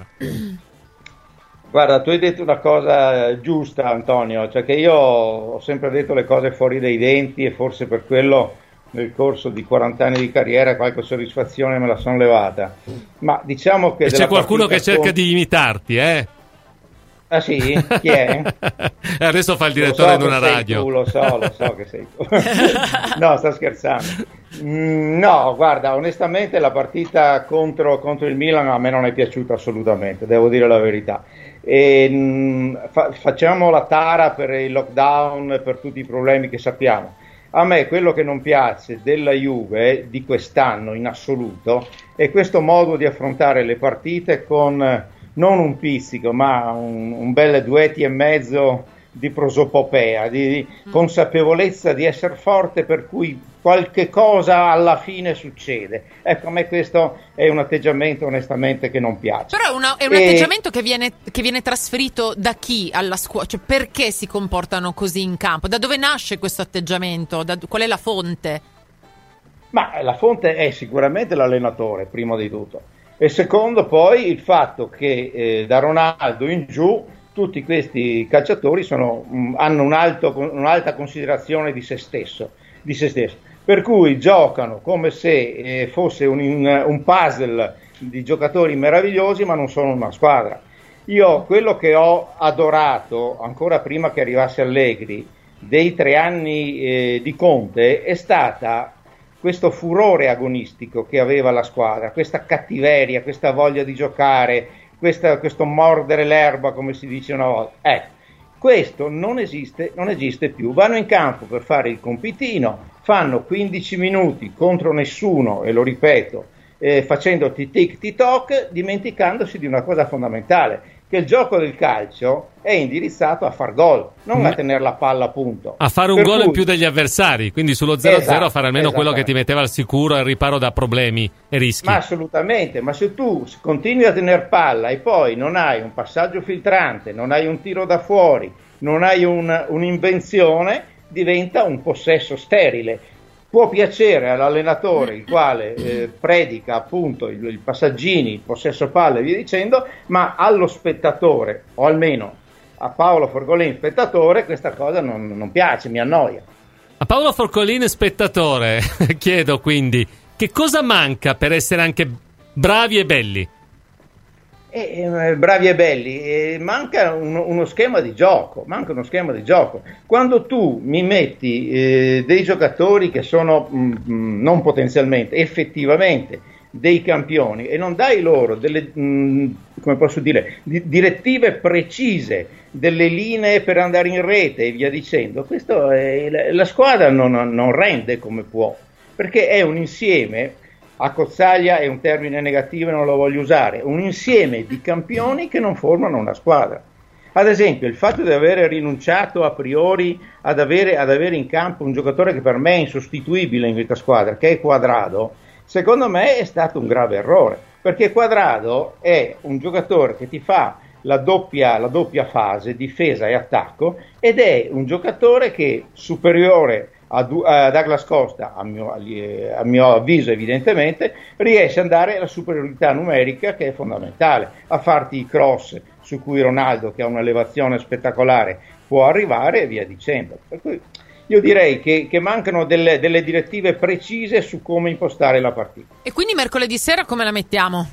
Guarda, tu hai detto una cosa giusta, Antonio, cioè che io ho sempre detto le cose fuori dai denti e forse per quello nel corso di quaranta anni di carriera qualche soddisfazione me la sono levata. Ma diciamo che E c'è della qualcuno che partita cerca con- di imitarti, eh? Ah sì? Chi è? E adesso fa il Lo direttore so in che una sei radio. tu, lo so, lo so che sei tu. No, sto scherzando. Mm, no, guarda, onestamente la partita contro, contro il Milan a me non è piaciuta assolutamente, devo dire la verità. E, mm, fa- facciamo la tara per il lockdown, per tutti i problemi che sappiamo. A me quello che non piace della Juve di quest'anno in assoluto è questo modo di affrontare le partite con eh, non un pizzico, ma un, un bel duetti e mezzo di prosopopea, di, di consapevolezza di essere forte, per cui qualche cosa alla fine succede. Ecco, a me questo è un atteggiamento onestamente che non piace. Però è, una- è un E- atteggiamento che viene, che viene trasferito da chi alla scuola? Cioè, perché si comportano così in campo? Da dove nasce questo atteggiamento? Da- qual è la fonte? Ma la fonte è sicuramente l'allenatore, prima di tutto. E secondo poi il fatto che eh, da Ronaldo in giù tutti questi calciatori sono, mh, hanno un alto, un'alta considerazione di se stesso, di se stesso. Per cui giocano come se eh, fosse un, un puzzle di giocatori meravigliosi, ma non sono una squadra. Io quello che ho adorato ancora prima che arrivasse Allegri dei tre anni eh, di Conte è stata questo furore agonistico che aveva la squadra, questa cattiveria, questa voglia di giocare, questa, questo mordere l'erba, come si dice una volta. Ecco, questo non esiste, non esiste più. Vanno in campo per fare il compitino, fanno quindici minuti contro nessuno, e lo ripeto, eh, facendo tic tic toc, dimenticandosi di una cosa fondamentale, che il gioco del calcio è indirizzato a far gol, non a tenere la palla a punto. A fare un per gol cui... in più degli avversari, quindi sullo zero a zero esatto, fare almeno quello che ti metteva al sicuro e al riparo da problemi e rischi. Ma assolutamente, ma se tu continui a tenere palla e poi non hai un passaggio filtrante, non hai un tiro da fuori, non hai un, un'invenzione, diventa un possesso sterile. Può piacere all'allenatore il quale eh, predica appunto i, i passaggini, il possesso palla e via dicendo, ma allo spettatore, o almeno a Paolo Forcolin spettatore, questa cosa non, non piace, mi annoia. A Paolo Forcolin spettatore chiedo quindi, che cosa manca per essere anche bravi e belli? Eh, eh, bravi e belli, eh, manca uno, uno schema di gioco, manca uno schema di gioco. Quando tu mi metti eh, dei giocatori che sono mh, non potenzialmente, effettivamente dei campioni, e non dai loro delle, mh, come posso dire, di, direttive precise, delle linee per andare in rete e via dicendo, questo è, la, la squadra non, non rende come può, perché è un insieme. Accozzaglia è un termine negativo e non lo voglio usare, un insieme di campioni che non formano una squadra. Ad esempio, il fatto di aver rinunciato a priori ad avere, ad avere in campo un giocatore che per me è insostituibile in questa squadra, che è Cuadrado, secondo me è stato un grave errore, perché Cuadrado è un giocatore che ti fa la doppia, la doppia fase, difesa e attacco, ed è un giocatore che superiore a Douglas Costa, a mio, a mio avviso evidentemente, riesce ad andare alla superiorità numerica, che è fondamentale, a farti i cross su cui Ronaldo, che ha un'elevazione spettacolare, può arrivare e via dicendo. Per cui io direi che, che mancano delle, delle direttive precise su come impostare la partita. E quindi mercoledì sera come la mettiamo?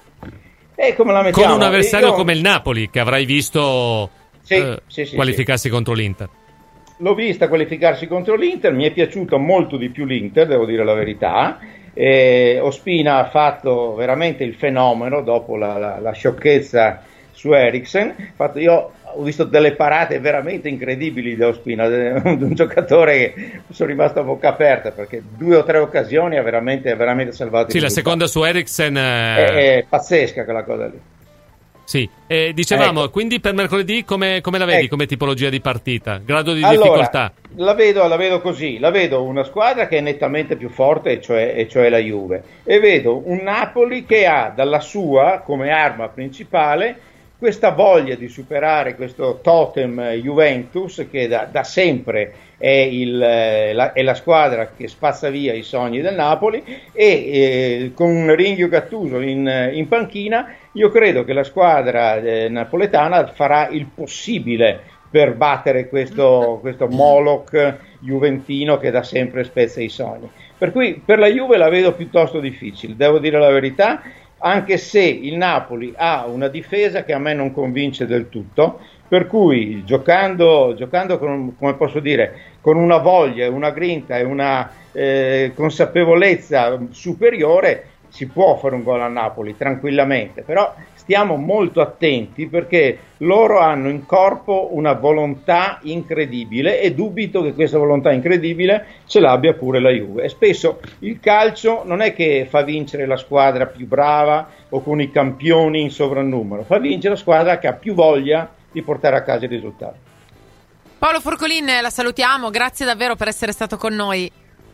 E come la mettiamo? Con un avversario io... come il Napoli, che avrai visto sì, eh, sì, sì, qualificarsi sì. contro l'Inter. L'ho vista qualificarsi contro l'Inter, mi è piaciuto molto di più l'Inter, devo dire la verità. Eh, Ospina ha fatto veramente il fenomeno dopo la, la, la sciocchezza su Eriksen. Fatto, io ho visto delle parate veramente incredibili da Ospina, di un giocatore che sono rimasto a bocca aperta, perché due o tre occasioni ha veramente, veramente salvato. Sì, la seconda su Eriksen eh... è, è pazzesca quella cosa lì. Sì, eh, dicevamo, ecco. Quindi per mercoledì come, come la vedi, ecco. Come tipologia di partita? Grado di allora, difficoltà? La vedo, la vedo così, la vedo una squadra che è nettamente più forte, e cioè, e cioè la Juve, e vedo un Napoli che ha dalla sua, come arma principale, questa voglia di superare questo totem Juventus, che da, da sempre è, il, la, è la squadra che spazza via i sogni del Napoli, e eh, con Ringhio Gattuso in, in panchina, io credo che la squadra eh, napoletana farà il possibile per battere questo, questo Moloch juventino che da sempre spezza i sogni. Per cui per la Juve la vedo piuttosto difficile, devo dire la verità, anche se il Napoli ha una difesa che a me non convince del tutto, per cui giocando, giocando con, come posso dire, con una voglia, una grinta e una eh, consapevolezza superiore, si può fare un gol a Napoli tranquillamente, però stiamo molto attenti, perché loro hanno in corpo una volontà incredibile, e dubito che questa volontà incredibile ce l'abbia pure la Juve. E spesso il calcio non è che fa vincere la squadra più brava o con i campioni in sovrannumero, fa vincere la squadra che ha più voglia di portare a casa il risultato. Paolo Forcolin, la salutiamo, grazie davvero per essere stato con noi.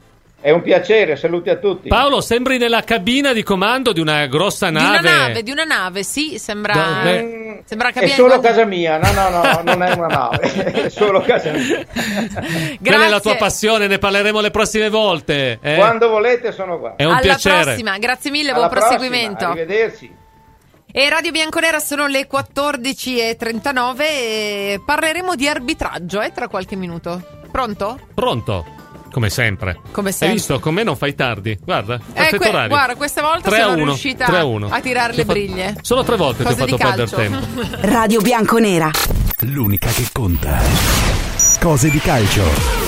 È un piacere, saluti a tutti. Paolo, sembri nella cabina di comando di una grossa nave. Di una nave, di una nave, sì, sembra... Mm, sembra che è abbia... solo casa mia, no, no, no, non è una nave, è solo casa mia. Quella è la tua passione, ne parleremo le prossime volte. Eh? Quando volete sono qua. È un Alla piacere. Alla prossima, grazie mille, Alla buon proseguimento. Prossima, arrivederci. E Radio Bianconera sono le quattordici e trentanove e parleremo di arbitraggio, eh, tra qualche minuto. Pronto? Pronto. Come sempre. Come sempre. Hai visto? Con me non fai tardi. Guarda, perfetto eh, que- orario. Guarda, questa volta sono riuscita tre a uno a tirare le briglie. Solo tre volte Cose ti ho fatto perdere tempo. Radio Bianconera. L'unica che conta. cose di calcio.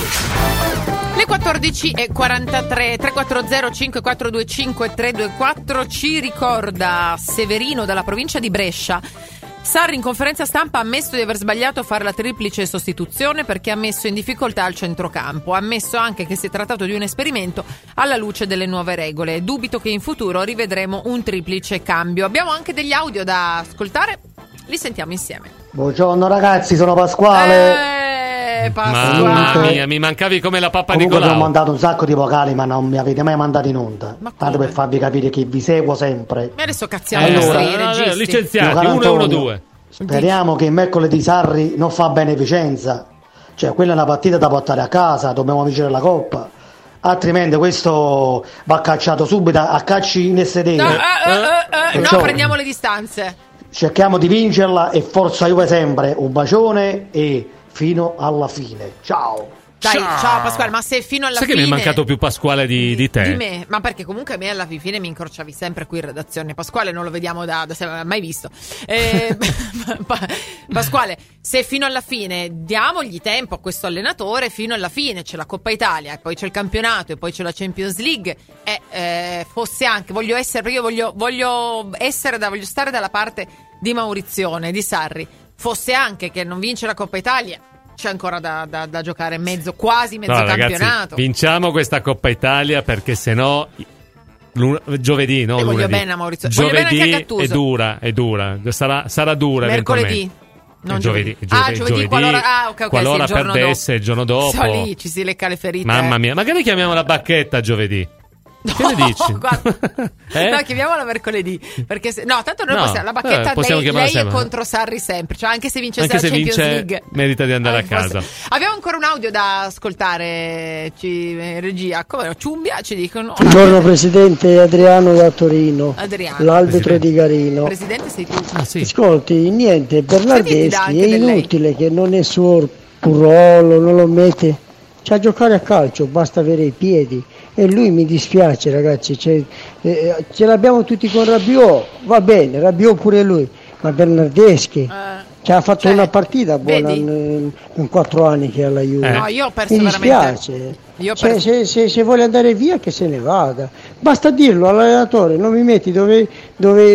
Le quattordici e quarantatré, tre quattro zero cinque quattro due cinque tre due quattro ci ricorda Severino dalla provincia di Brescia. Sarri in conferenza stampa ha ammesso di aver sbagliato a fare la triplice sostituzione perché ha messo in difficoltà il centrocampo. Ha ammesso anche che si è trattato di un esperimento alla luce delle nuove regole. Dubito che in futuro rivedremo un triplice cambio. Abbiamo anche degli audio da ascoltare, li sentiamo insieme. Buongiorno ragazzi, sono Pasquale. Eh, Pasquale. Mamma mia, mi mancavi come la pappa Comunque Nicolau. vi ho mandato un sacco di vocali, ma non mi avete mai mandato in onda. Ma Tanto come? per farvi capire che vi seguo sempre. E adesso cazziamo Eh, i nostri allora, registi. licenziati, Caro uno e uno Antonio, due. Speriamo che mercoledì Sarri non fa beneficenza. Cioè, quella è una partita da portare a casa, dobbiamo vincere la Coppa. Altrimenti questo va cacciato subito a calci nel sedere. No, eh, eh, eh, eh, Perciò no, prendiamo le distanze. cerchiamo di vincerla e forza Juve sempre. Un bacione e fino alla fine. Ciao. Dai, Ciao. ciao Pasquale, ma se fino alla Sai fine... che mi è mancato più Pasquale di, di te? Di me, ma perché comunque a me alla fine mi incrociavi sempre qui in redazione. Pasquale non lo vediamo da, da mai visto. Eh, pa- Pasquale, se fino alla fine diamogli tempo a questo allenatore, fino alla fine c'è la Coppa Italia e poi c'è il campionato e poi c'è la Champions League e eh, fosse anche, voglio essere, perché io voglio, voglio essere da, voglio stare dalla parte di Maurizione, di Sarri, fosse anche che non vince la Coppa Italia. C'è ancora da, da, da giocare mezzo, quasi mezzo No, ragazzi, campionato. vinciamo questa Coppa Italia perché sennò lun- giovedì, no? E voglio lunedì. bene a Maurizio. Voglio Giovedì bene anche a Gattuso. è dura, è dura. Sarà, sarà dura Mercoledì. eventualmente. Non Eh, giovedì. giovedì, Ah, giovedì, qualora, ah, ok, ok, qualora sì, il giorno perdesse dopo. il giorno dopo. So, lì ci si lecca le ferite. Mamma eh. mia, magari chiamiamo la bacchetta giovedì. Che ne dici? Guarda, Eh? no, chiamiamola mercoledì. Perché se, no, tanto noi No, possiamo. La bacchetta eh, possiamo lei, chiamarla lei è sempre. contro Sarri sempre. Cioè, anche se vince Anche la se Champions vince, League, merita di andare eh, a casa. forse. Abbiamo ancora un audio da ascoltare. Ci, eh, regia, come Ciumbia ci dicono. Buongiorno Presidente, Adriano da Torino, Adriano. l'arbitro Presidente. di Garino. Presidente, sei tu. Ah, sì. Ascolti, niente, Senti, dà Bernardeschi anche è del lei. inutile che non è suo ruolo, non lo mette. C'è a giocare a calcio, basta avere i piedi. E lui mi dispiace ragazzi, c'è, eh, ce l'abbiamo tutti con Rabiot, va bene, Rabiot pure lui, ma Bernardeschi Eh, ci ha fatto cioè, una partita buona vedi? in, in quattro anni che è alla Juve. Eh. No, io ho perso Mi veramente. dispiace. Io ho Cioè, perso- se, se- se vuole andare via che se ne vada, basta dirlo all'allenatore, non mi metti dove, dove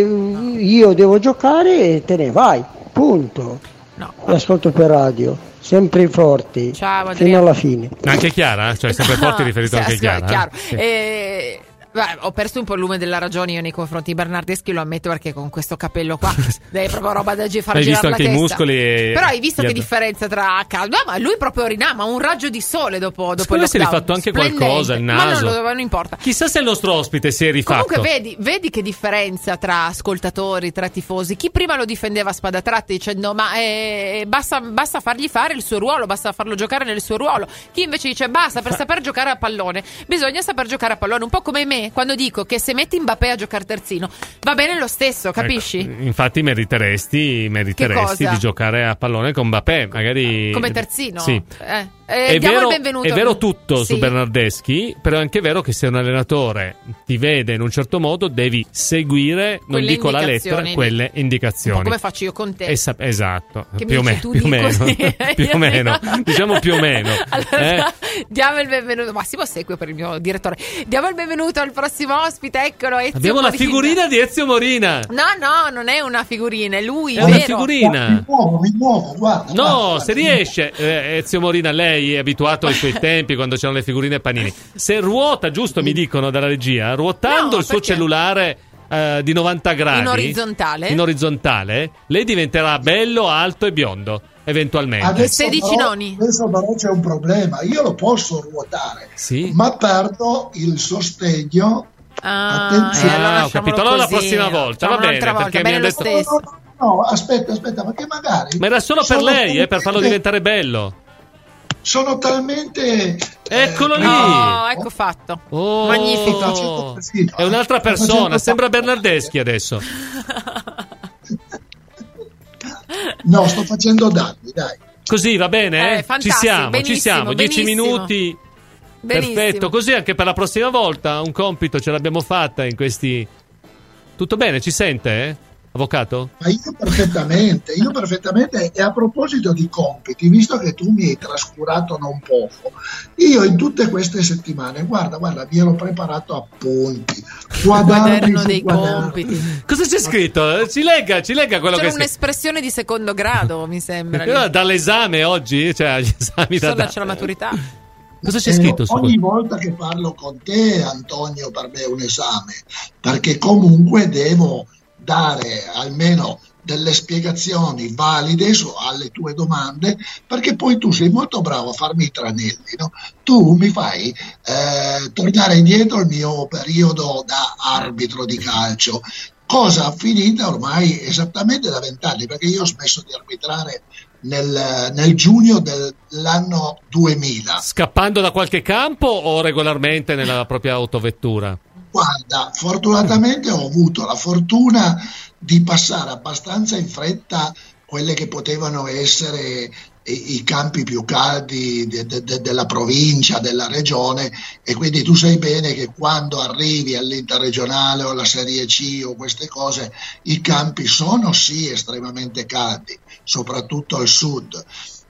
io devo giocare e te ne vai, punto. No. L'ascolto per radio, sempre forti, Ciao, fino Adriano. alla fine. Anche Chiara? Cioè sempre forti riferito Sì, anche a sì, Chiara? chiaro. eh? Sì. Eh, beh, ho perso un po' il lume della ragione io nei confronti di Bernardeschi, lo ammetto, perché con questo capello qua è proprio roba da gi- far Hai girare visto la anche i testa. muscoli e- Però hai visto gli che ad- differenza tra caldo? No, ma lui proprio rinama un raggio di sole dopo, dopo Secondo me il si è lockdown. rifatto anche Splendente. qualcosa, il Ma naso. non, lo, non importa. Chissà se il nostro ospite si è rifatto. Comunque vedi, vedi che differenza tra ascoltatori, tra tifosi. Chi prima lo difendeva a spada tratta dicendo ma eh, basta, basta fargli fare il suo ruolo, basta farlo giocare nel suo ruolo. Chi invece dice basta, per saper giocare a pallone bisogna saper giocare a pallone. Un po' come me quando dico che se metti Mbappé a giocare terzino va bene lo stesso, capisci? Ecco, infatti meriteresti, meriteresti cosa? di giocare a pallone con Mbappé, magari Come terzino? Sì. Eh. Eh, È diamo vero, il benvenuto. è vero tutto Sì. su Bernardeschi, però è anche vero che se un allenatore ti vede in un certo modo devi seguire, non Quelle dico la lettera, indicazioni. quelle Un po' indicazioni. come faccio io con te. E sa- esatto, Che più o, mi me- dici, tu più o di meno, così. più o meno, diciamo più o meno. Allora, eh? diamo il benvenuto. Massimo Ossequio per il mio direttore. Diamo il benvenuto al prossimo ospite. Eccolo. Ezio Abbiamo la Morina. figurina di Ezio Morina. No, no, non è una figurina, è lui. È una vero? figurina. Mi muovo, mi muovo, guarda. No, guarda, se riesce, eh, Ezio Morina, lei è abituato ai suoi tempi quando c'erano le figurine panini. Se ruota, giusto mi dicono dalla regia, ruotando No, il suo perché? cellulare eh, di novanta gradi In orizzontale. in orizzontale, lei diventerà bello, alto e biondo, eventualmente. Adesso sedici però, noni. adesso però c'è un problema. Io lo posso ruotare, Sì. ma perdo il sostegno. Ah, Attenzione. e allora Ah, ho lasciamolo capito. Allora la così. prossima volta, va Facciamo bene, un'altra volta, perché bene mi lo ha detto- stesso. No, no, no, aspetta, aspetta, perché magari. Ma era solo per sono lei, eh, per farlo talmente- diventare bello. Sono talmente. Eccolo lì. Oh, ecco fatto. Oh, Magnifico. È un'altra persona, sembra Bernardeschi adesso. No, sto facendo danni, dai. Così va bene? Eh, Ci fantastico, siamo, ci benissimo, siamo. Dieci benissimo. minuti. Benissimo. Perfetto, così anche per la prossima volta un compito ce l'abbiamo fatta in questi... Tutto bene, ci sente? Eh? avvocato? Ma io perfettamente, io perfettamente, e a proposito di compiti, visto che tu mi hai trascurato non poco, io in tutte queste settimane, guarda, guarda, mi ero preparato appunti, quaderno dei compiti. Cosa c'è scritto? Ci legga, ci legga quello C'era che un'espressione di secondo grado, mi sembra. Però dall'esame oggi, cioè gli esami da Solo c'è la maturità. Cosa c'è scritto? Eh, ogni volta che parlo con te, Antonio, per me è un esame, perché comunque devo dare almeno delle spiegazioni valide su, alle tue domande, perché poi tu sei molto bravo a farmi i tranelli, no? Tu mi fai eh, tornare indietro il mio periodo da arbitro di calcio, cosa finita ormai esattamente da vent'anni, perché io ho smesso di arbitrare nel, nel giugno dell'anno duemila. Scappando da qualche campo o regolarmente nella propria autovettura? Guarda, fortunatamente ho avuto la fortuna di passare abbastanza in fretta quelle che potevano essere i, i campi più caldi de, de, de, della provincia, della regione, e quindi tu sai bene che quando arrivi all'interregionale o alla Serie C o queste cose, i campi sono sì estremamente caldi, soprattutto al sud,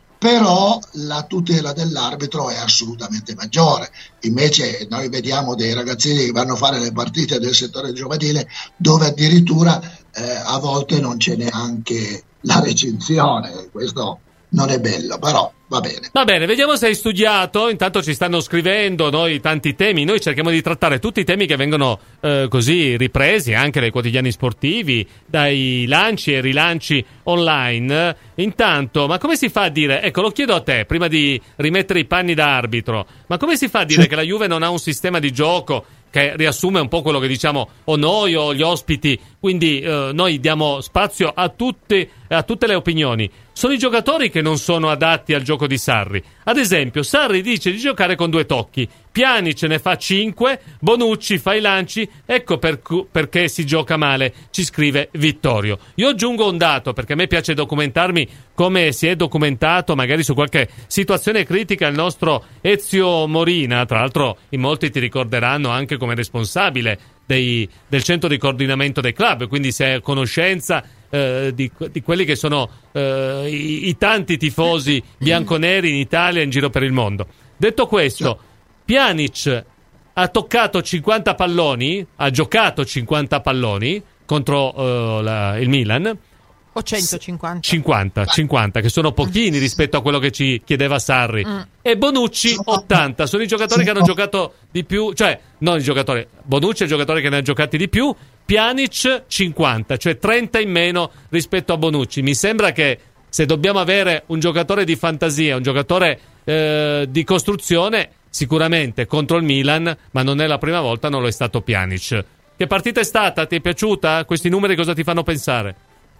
però la tutela dell'arbitro è assolutamente maggiore. Invece noi vediamo dei ragazzini che vanno a fare le partite del settore giovanile dove addirittura eh, a volte non c'è neanche la recinzione. Questo non è bello, però va bene. Va bene, vediamo se hai studiato. Intanto ci stanno scrivendo noi tanti temi. Noi cerchiamo di trattare tutti i temi che vengono eh, così ripresi anche dai quotidiani sportivi, dai lanci e rilanci online. Intanto, ma come si fa a dire, ecco, lo chiedo a te prima di rimettere i panni da arbitro, ma come si fa a dire sì. che la Juve non ha un sistema di gioco che riassume un po' quello che diciamo o noi o gli ospiti, quindi eh, noi diamo spazio a tutte, a tutte le opinioni? Sono i giocatori che non sono adatti al gioco di Sarri. Ad esempio, Sarri dice di giocare con due tocchi, Pjanic ne fa cinque, Bonucci fa i lanci, ecco per cu- perché si gioca male, ci scrive Vittorio. Io aggiungo un dato, perché a me piace documentarmi come si è documentato magari su qualche situazione critica il nostro Ezio Morina. Tra l'altro in molti ti ricorderanno anche come responsabile dei, del centro di coordinamento dei club, quindi se è a conoscenza eh, di, di quelli che sono eh, i, i tanti tifosi bianconeri in Italia e in giro per il mondo. Detto questo, Pjanic ha toccato cinquanta palloni, ha giocato cinquanta palloni contro uh, la, il Milan. O centocinquanta. cinquanta, cinquanta, che sono pochini rispetto a quello che ci chiedeva Sarri. Mm. E Bonucci ottanta, sono i giocatori che hanno giocato di più, cioè non i giocatori, Bonucci è il giocatore che ne ha giocati di più, Pjanic cinquanta, cioè trenta in meno rispetto a Bonucci. Mi sembra che se dobbiamo avere un giocatore di fantasia, un giocatore eh, di costruzione, sicuramente contro il Milan, ma non è la prima volta, non lo è stato Pjanic. Che partita è stata? Ti è piaciuta? Questi numeri cosa ti fanno pensare?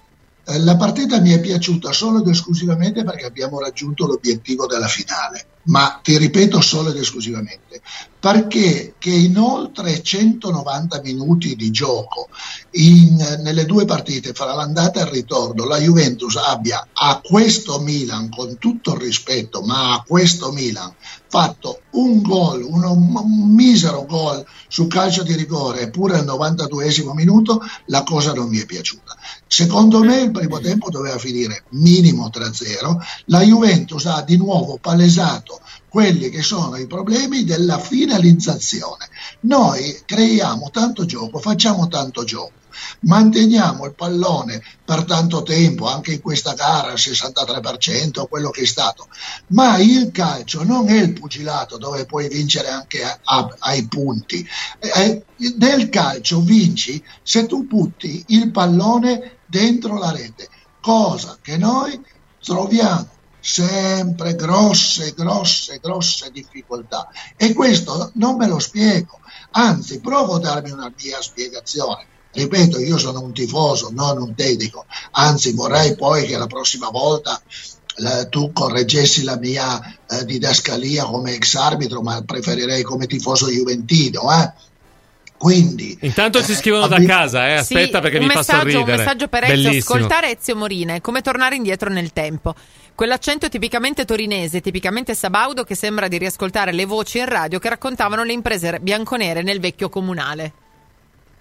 La partita mi è piaciuta solo ed esclusivamente perché abbiamo raggiunto l'obiettivo della finale, ma ti ripeto solo ed esclusivamente perché che in oltre centonovanta minuti di gioco in, nelle due partite fra l'andata e il ritorno la Juventus abbia a questo Milan, con tutto il rispetto, ma a questo Milan fatto un gol, un, un misero gol su calcio di rigore, eppure al novantaduesimo minuto, la cosa non mi è piaciuta. Secondo me il primo tempo doveva finire minimo tre a zero, la Juventus ha di nuovo palesato quelli che sono i problemi della finalizzazione. Noi creiamo tanto gioco, facciamo tanto gioco, manteniamo il pallone per tanto tempo, anche in questa gara al sessantatré per cento, quello che è stato, ma il calcio non è il pugilato dove puoi vincere anche a, a, ai punti. Eh, nel calcio vinci se tu butti il pallone dentro la rete, cosa che noi troviamo sempre grosse, grosse, grosse difficoltà, e questo non me lo spiego, anzi provo a darmi una mia spiegazione. Ripeto, io sono un tifoso, non un tecnico, anzi vorrei poi che la prossima volta eh, tu correggessi la mia eh, didascalia come ex arbitro, ma preferirei come tifoso juventino, eh. Quindi, intanto ci scrivono eh, da casa, eh. Aspetta, sì, perché mi fa sorridere. Un messaggio per Ezio: bellissimo. Ascoltare Ezio Morina è come tornare indietro nel tempo. Quell'accento tipicamente torinese, tipicamente sabaudo, che sembra di riascoltare le voci in radio che raccontavano le imprese bianconere nel vecchio comunale.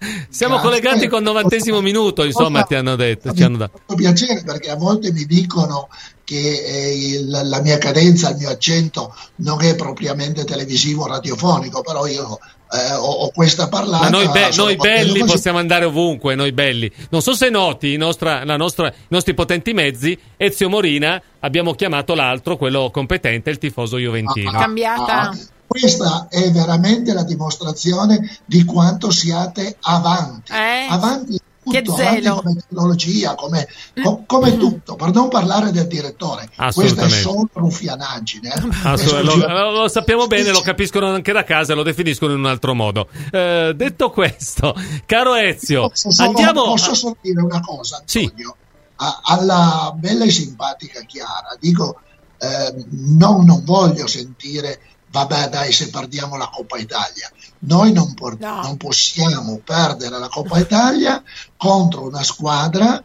Siamo Grazie. collegati col novantesimo minuto, insomma, ti hanno detto. Ci hanno dato. Mi fa piacere perché a volte mi dicono che eh, il, la mia cadenza, il mio accento non è propriamente televisivo o radiofonico, però io eh, ho, ho questa parlata. Ma noi, be- noi belli così. possiamo andare ovunque, noi belli. Non so se noti i, nostra, la nostra, i nostri potenti mezzi, Ezio Morina, abbiamo chiamato l'altro, quello competente, il tifoso juventino. È cambiata. Ah, questa è veramente la dimostrazione di quanto siate avanti, Eh? avanti Che tutto, avanti zelo. come tecnologia, come, co- come tutto, per non parlare del direttore. Questa è Assolutamente. solo ruffianaggine. eh. Assolutamente. Esclusiva- Lo, lo sappiamo bene, lo capiscono anche da casa e lo definiscono in un altro modo. Eh, detto questo, caro Ezio, Posso solo- andiamo. posso solo dire una cosa, Antonio? A- alla bella e simpatica Chiara, dico, eh, no, non voglio sentire, vabbè dai, se perdiamo la Coppa Italia. Noi non, por- No. non possiamo perdere la Coppa Italia contro una squadra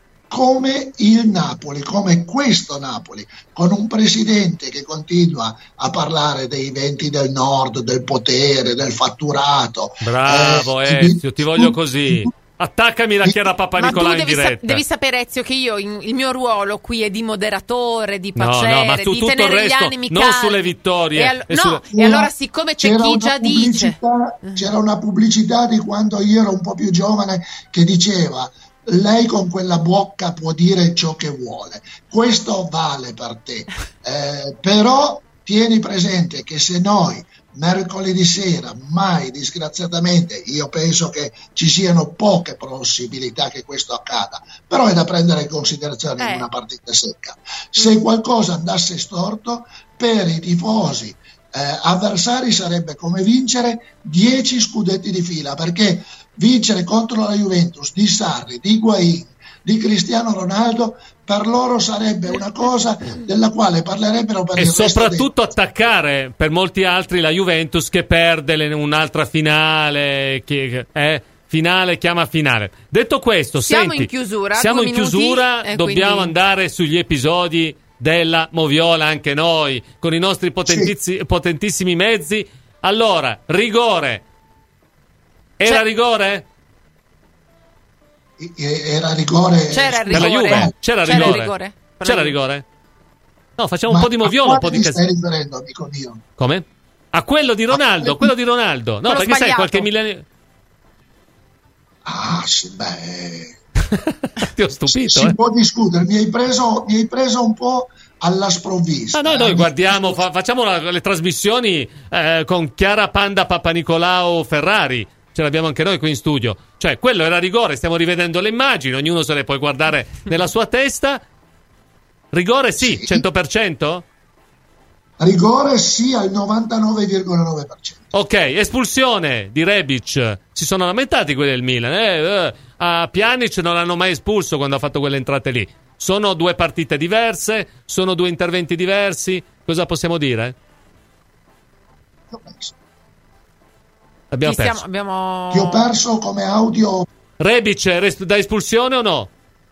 come il Napoli, come questo Napoli, con un presidente che continua a parlare dei venti del nord, del potere, del fatturato. Bravo eh, Ezio, ti voglio così. Attaccami la Chiara Papa Ma tu Nicolà in devi, sa- diretta. devi sapere, Ezio, che io in- il mio ruolo qui è di moderatore, di No, pacere, no, ma su di tutto il tenere resto, gli animi non calmi. sulle vittorie. E, al- e no, sulle- e allora siccome c'è C'era chi una già dice pubblicità- C'era una pubblicità di quando io ero un po' più giovane che diceva: lei con quella bocca può dire ciò che vuole, questo vale per te. Eh, però tieni presente che se noi mercoledì sera, mai disgraziatamente, io penso che ci siano poche possibilità che questo accada, però è da prendere in considerazione in Eh. una partita secca. Se qualcosa andasse storto, per i tifosi eh, avversari sarebbe come vincere dieci scudetti di fila, perché vincere contro la Juventus di Sarri, di Higuaín, di Cristiano Ronaldo, per loro sarebbe una cosa della quale parlerebbero per E il resto dei- soprattutto attaccare per molti altri la Juventus che perde le- un'altra finale, che, eh, finale chiama finale. Detto questo, Siamo senti, in chiusura, siamo due in minuti, chiusura, e dobbiamo quindi- andare sugli episodi della Moviola anche noi, con i nostri potentizi- potentissimi mezzi. Allora, rigore. Era C'è- rigore? era rigore C'era il Per la rigore? Juve? C'era il C'era il rigore? rigore? Per la C'era Juve. rigore? No, facciamo Ma un po' di Moviola, un po' a di quale ti casino. stai riferendo, amico mio? Come? A quello di Ronaldo, Ah, quello di Ronaldo. No, Quello perché sai, sbagliato. qualche millenio... Ah, sì, beh, Ti ho stupito, si eh. può discutere, mi hai preso, mi hai preso un po' alla sprovvista. Ma noi, noi eh. guardiamo, fa- facciamo la- le trasmissioni eh, con Chiara Panda Papanicolao Ferrari. Ce l'abbiamo anche noi qui in studio. Cioè, quello era rigore, stiamo rivedendo le immagini, ognuno se le può guardare nella sua testa. Rigore sì, Sì. cento per cento? Rigore sì al novantanove virgola nove per cento. Ok, espulsione di Rebic. Si sono lamentati quelli del Milan. Eh, eh. A Pjanic non l'hanno mai espulso quando ha fatto quelle entrate lì. Sono due partite diverse, sono due interventi diversi. Cosa possiamo dire? Io penso. Abbiamo Chi stiamo- perso. abbiamo... Ti ho perso come audio. Rebic res- da espulsione o no?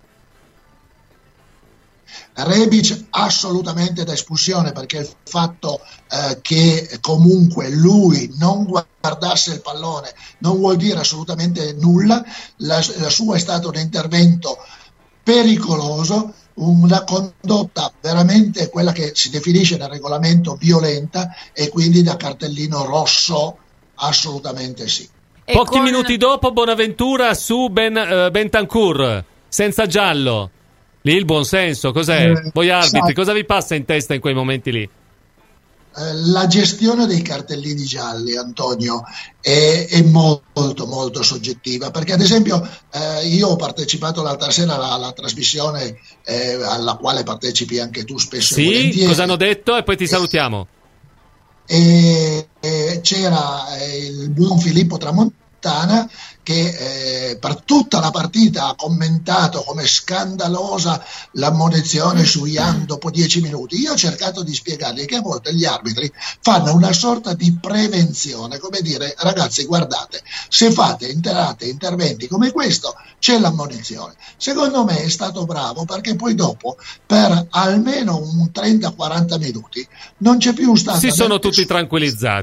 Rebic assolutamente da espulsione, perché il fatto eh, che comunque lui non guardasse il pallone non vuol dire assolutamente nulla. La, la sua è stato un intervento pericoloso, una condotta veramente quella che si definisce nel regolamento violenta, e quindi da cartellino rosso assolutamente sì. E Pochi con- minuti dopo Bonaventura su ben, eh, Bentancur, senza giallo. Lì il buonsenso, cos'è? Eh, Voi arbitri, sai. cosa vi passa in testa in quei momenti lì? Eh, La gestione dei cartellini gialli, Antonio, è, è molto molto soggettiva, perché ad esempio eh, io ho partecipato l'altra sera alla, alla trasmissione eh, alla quale partecipi anche tu spesso e Sì, volentieri, cosa hanno detto? E poi ti salutiamo. e, e c'era eh, il buon Filippo Tramontana che eh, per tutta la partita ha commentato come scandalosa l'ammonizione su Ian dopo dieci minuti. Io ho cercato di spiegargli che a volte gli arbitri fanno una sorta di prevenzione, come dire: ragazzi, guardate, se fate interate interventi come questo c'è l'ammonizione. Secondo me è stato bravo, perché poi dopo per almeno un trenta quaranta minuti non c'è più stata Si sono né tutti tranquillizzati.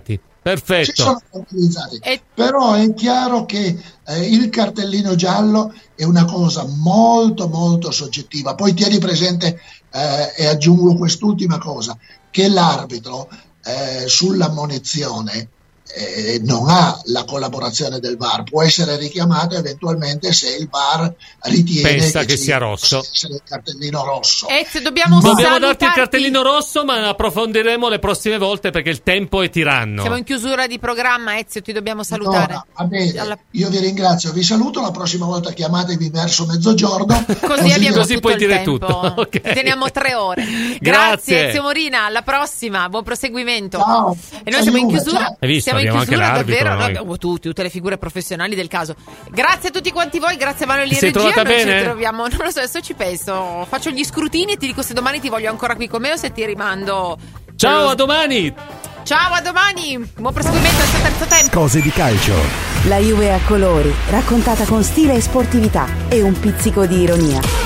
Perfetto. Si sono tranquillizzati. E... Però è chiaro che eh, il cartellino giallo è una cosa molto molto soggettiva. Poi tieni presente, eh, e aggiungo quest'ultima cosa, che l'arbitro eh, sull'ammonizione eh, non ha la collaborazione del V A R, può essere richiamato eventualmente se il V A R ritiene pensa che, che sia rosso, essere il cartellino rosso. Ezio, dobbiamo, dobbiamo darti il cartellino rosso, ma approfondiremo le prossime volte perché il tempo è tiranno. Siamo in chiusura di programma, Ezio, ti dobbiamo salutare. No, va bene. Alla... Io vi ringrazio, vi saluto, la prossima volta chiamatevi verso mezzogiorno così, così abbiamo così tutto puoi il dire tempo. tutto. Okay. Teniamo tre ore. Grazie, Grazie Ezio Morina, alla prossima, buon proseguimento. Ciao. E noi siamo in Aiuto, chiusura. ciao. Hai visto? Siamo in Abbiamo chiusura anche l'arbitro, davvero. noi. Noi abbiamo tutti, tutte le figure professionali del caso. Grazie a tutti quanti voi, grazie a Manuel in Ti sei regia. trovata Noi bene? ci troviamo, non lo so, adesso ci penso. Faccio gli scrutini e ti dico se domani ti voglio ancora qui con me o se ti rimando. Ciao, a domani. Ciao, a domani. Buon proseguimento al tuo terzo tempo. Cose di calcio. La Juve a colori, raccontata con stile e sportività e un pizzico di ironia.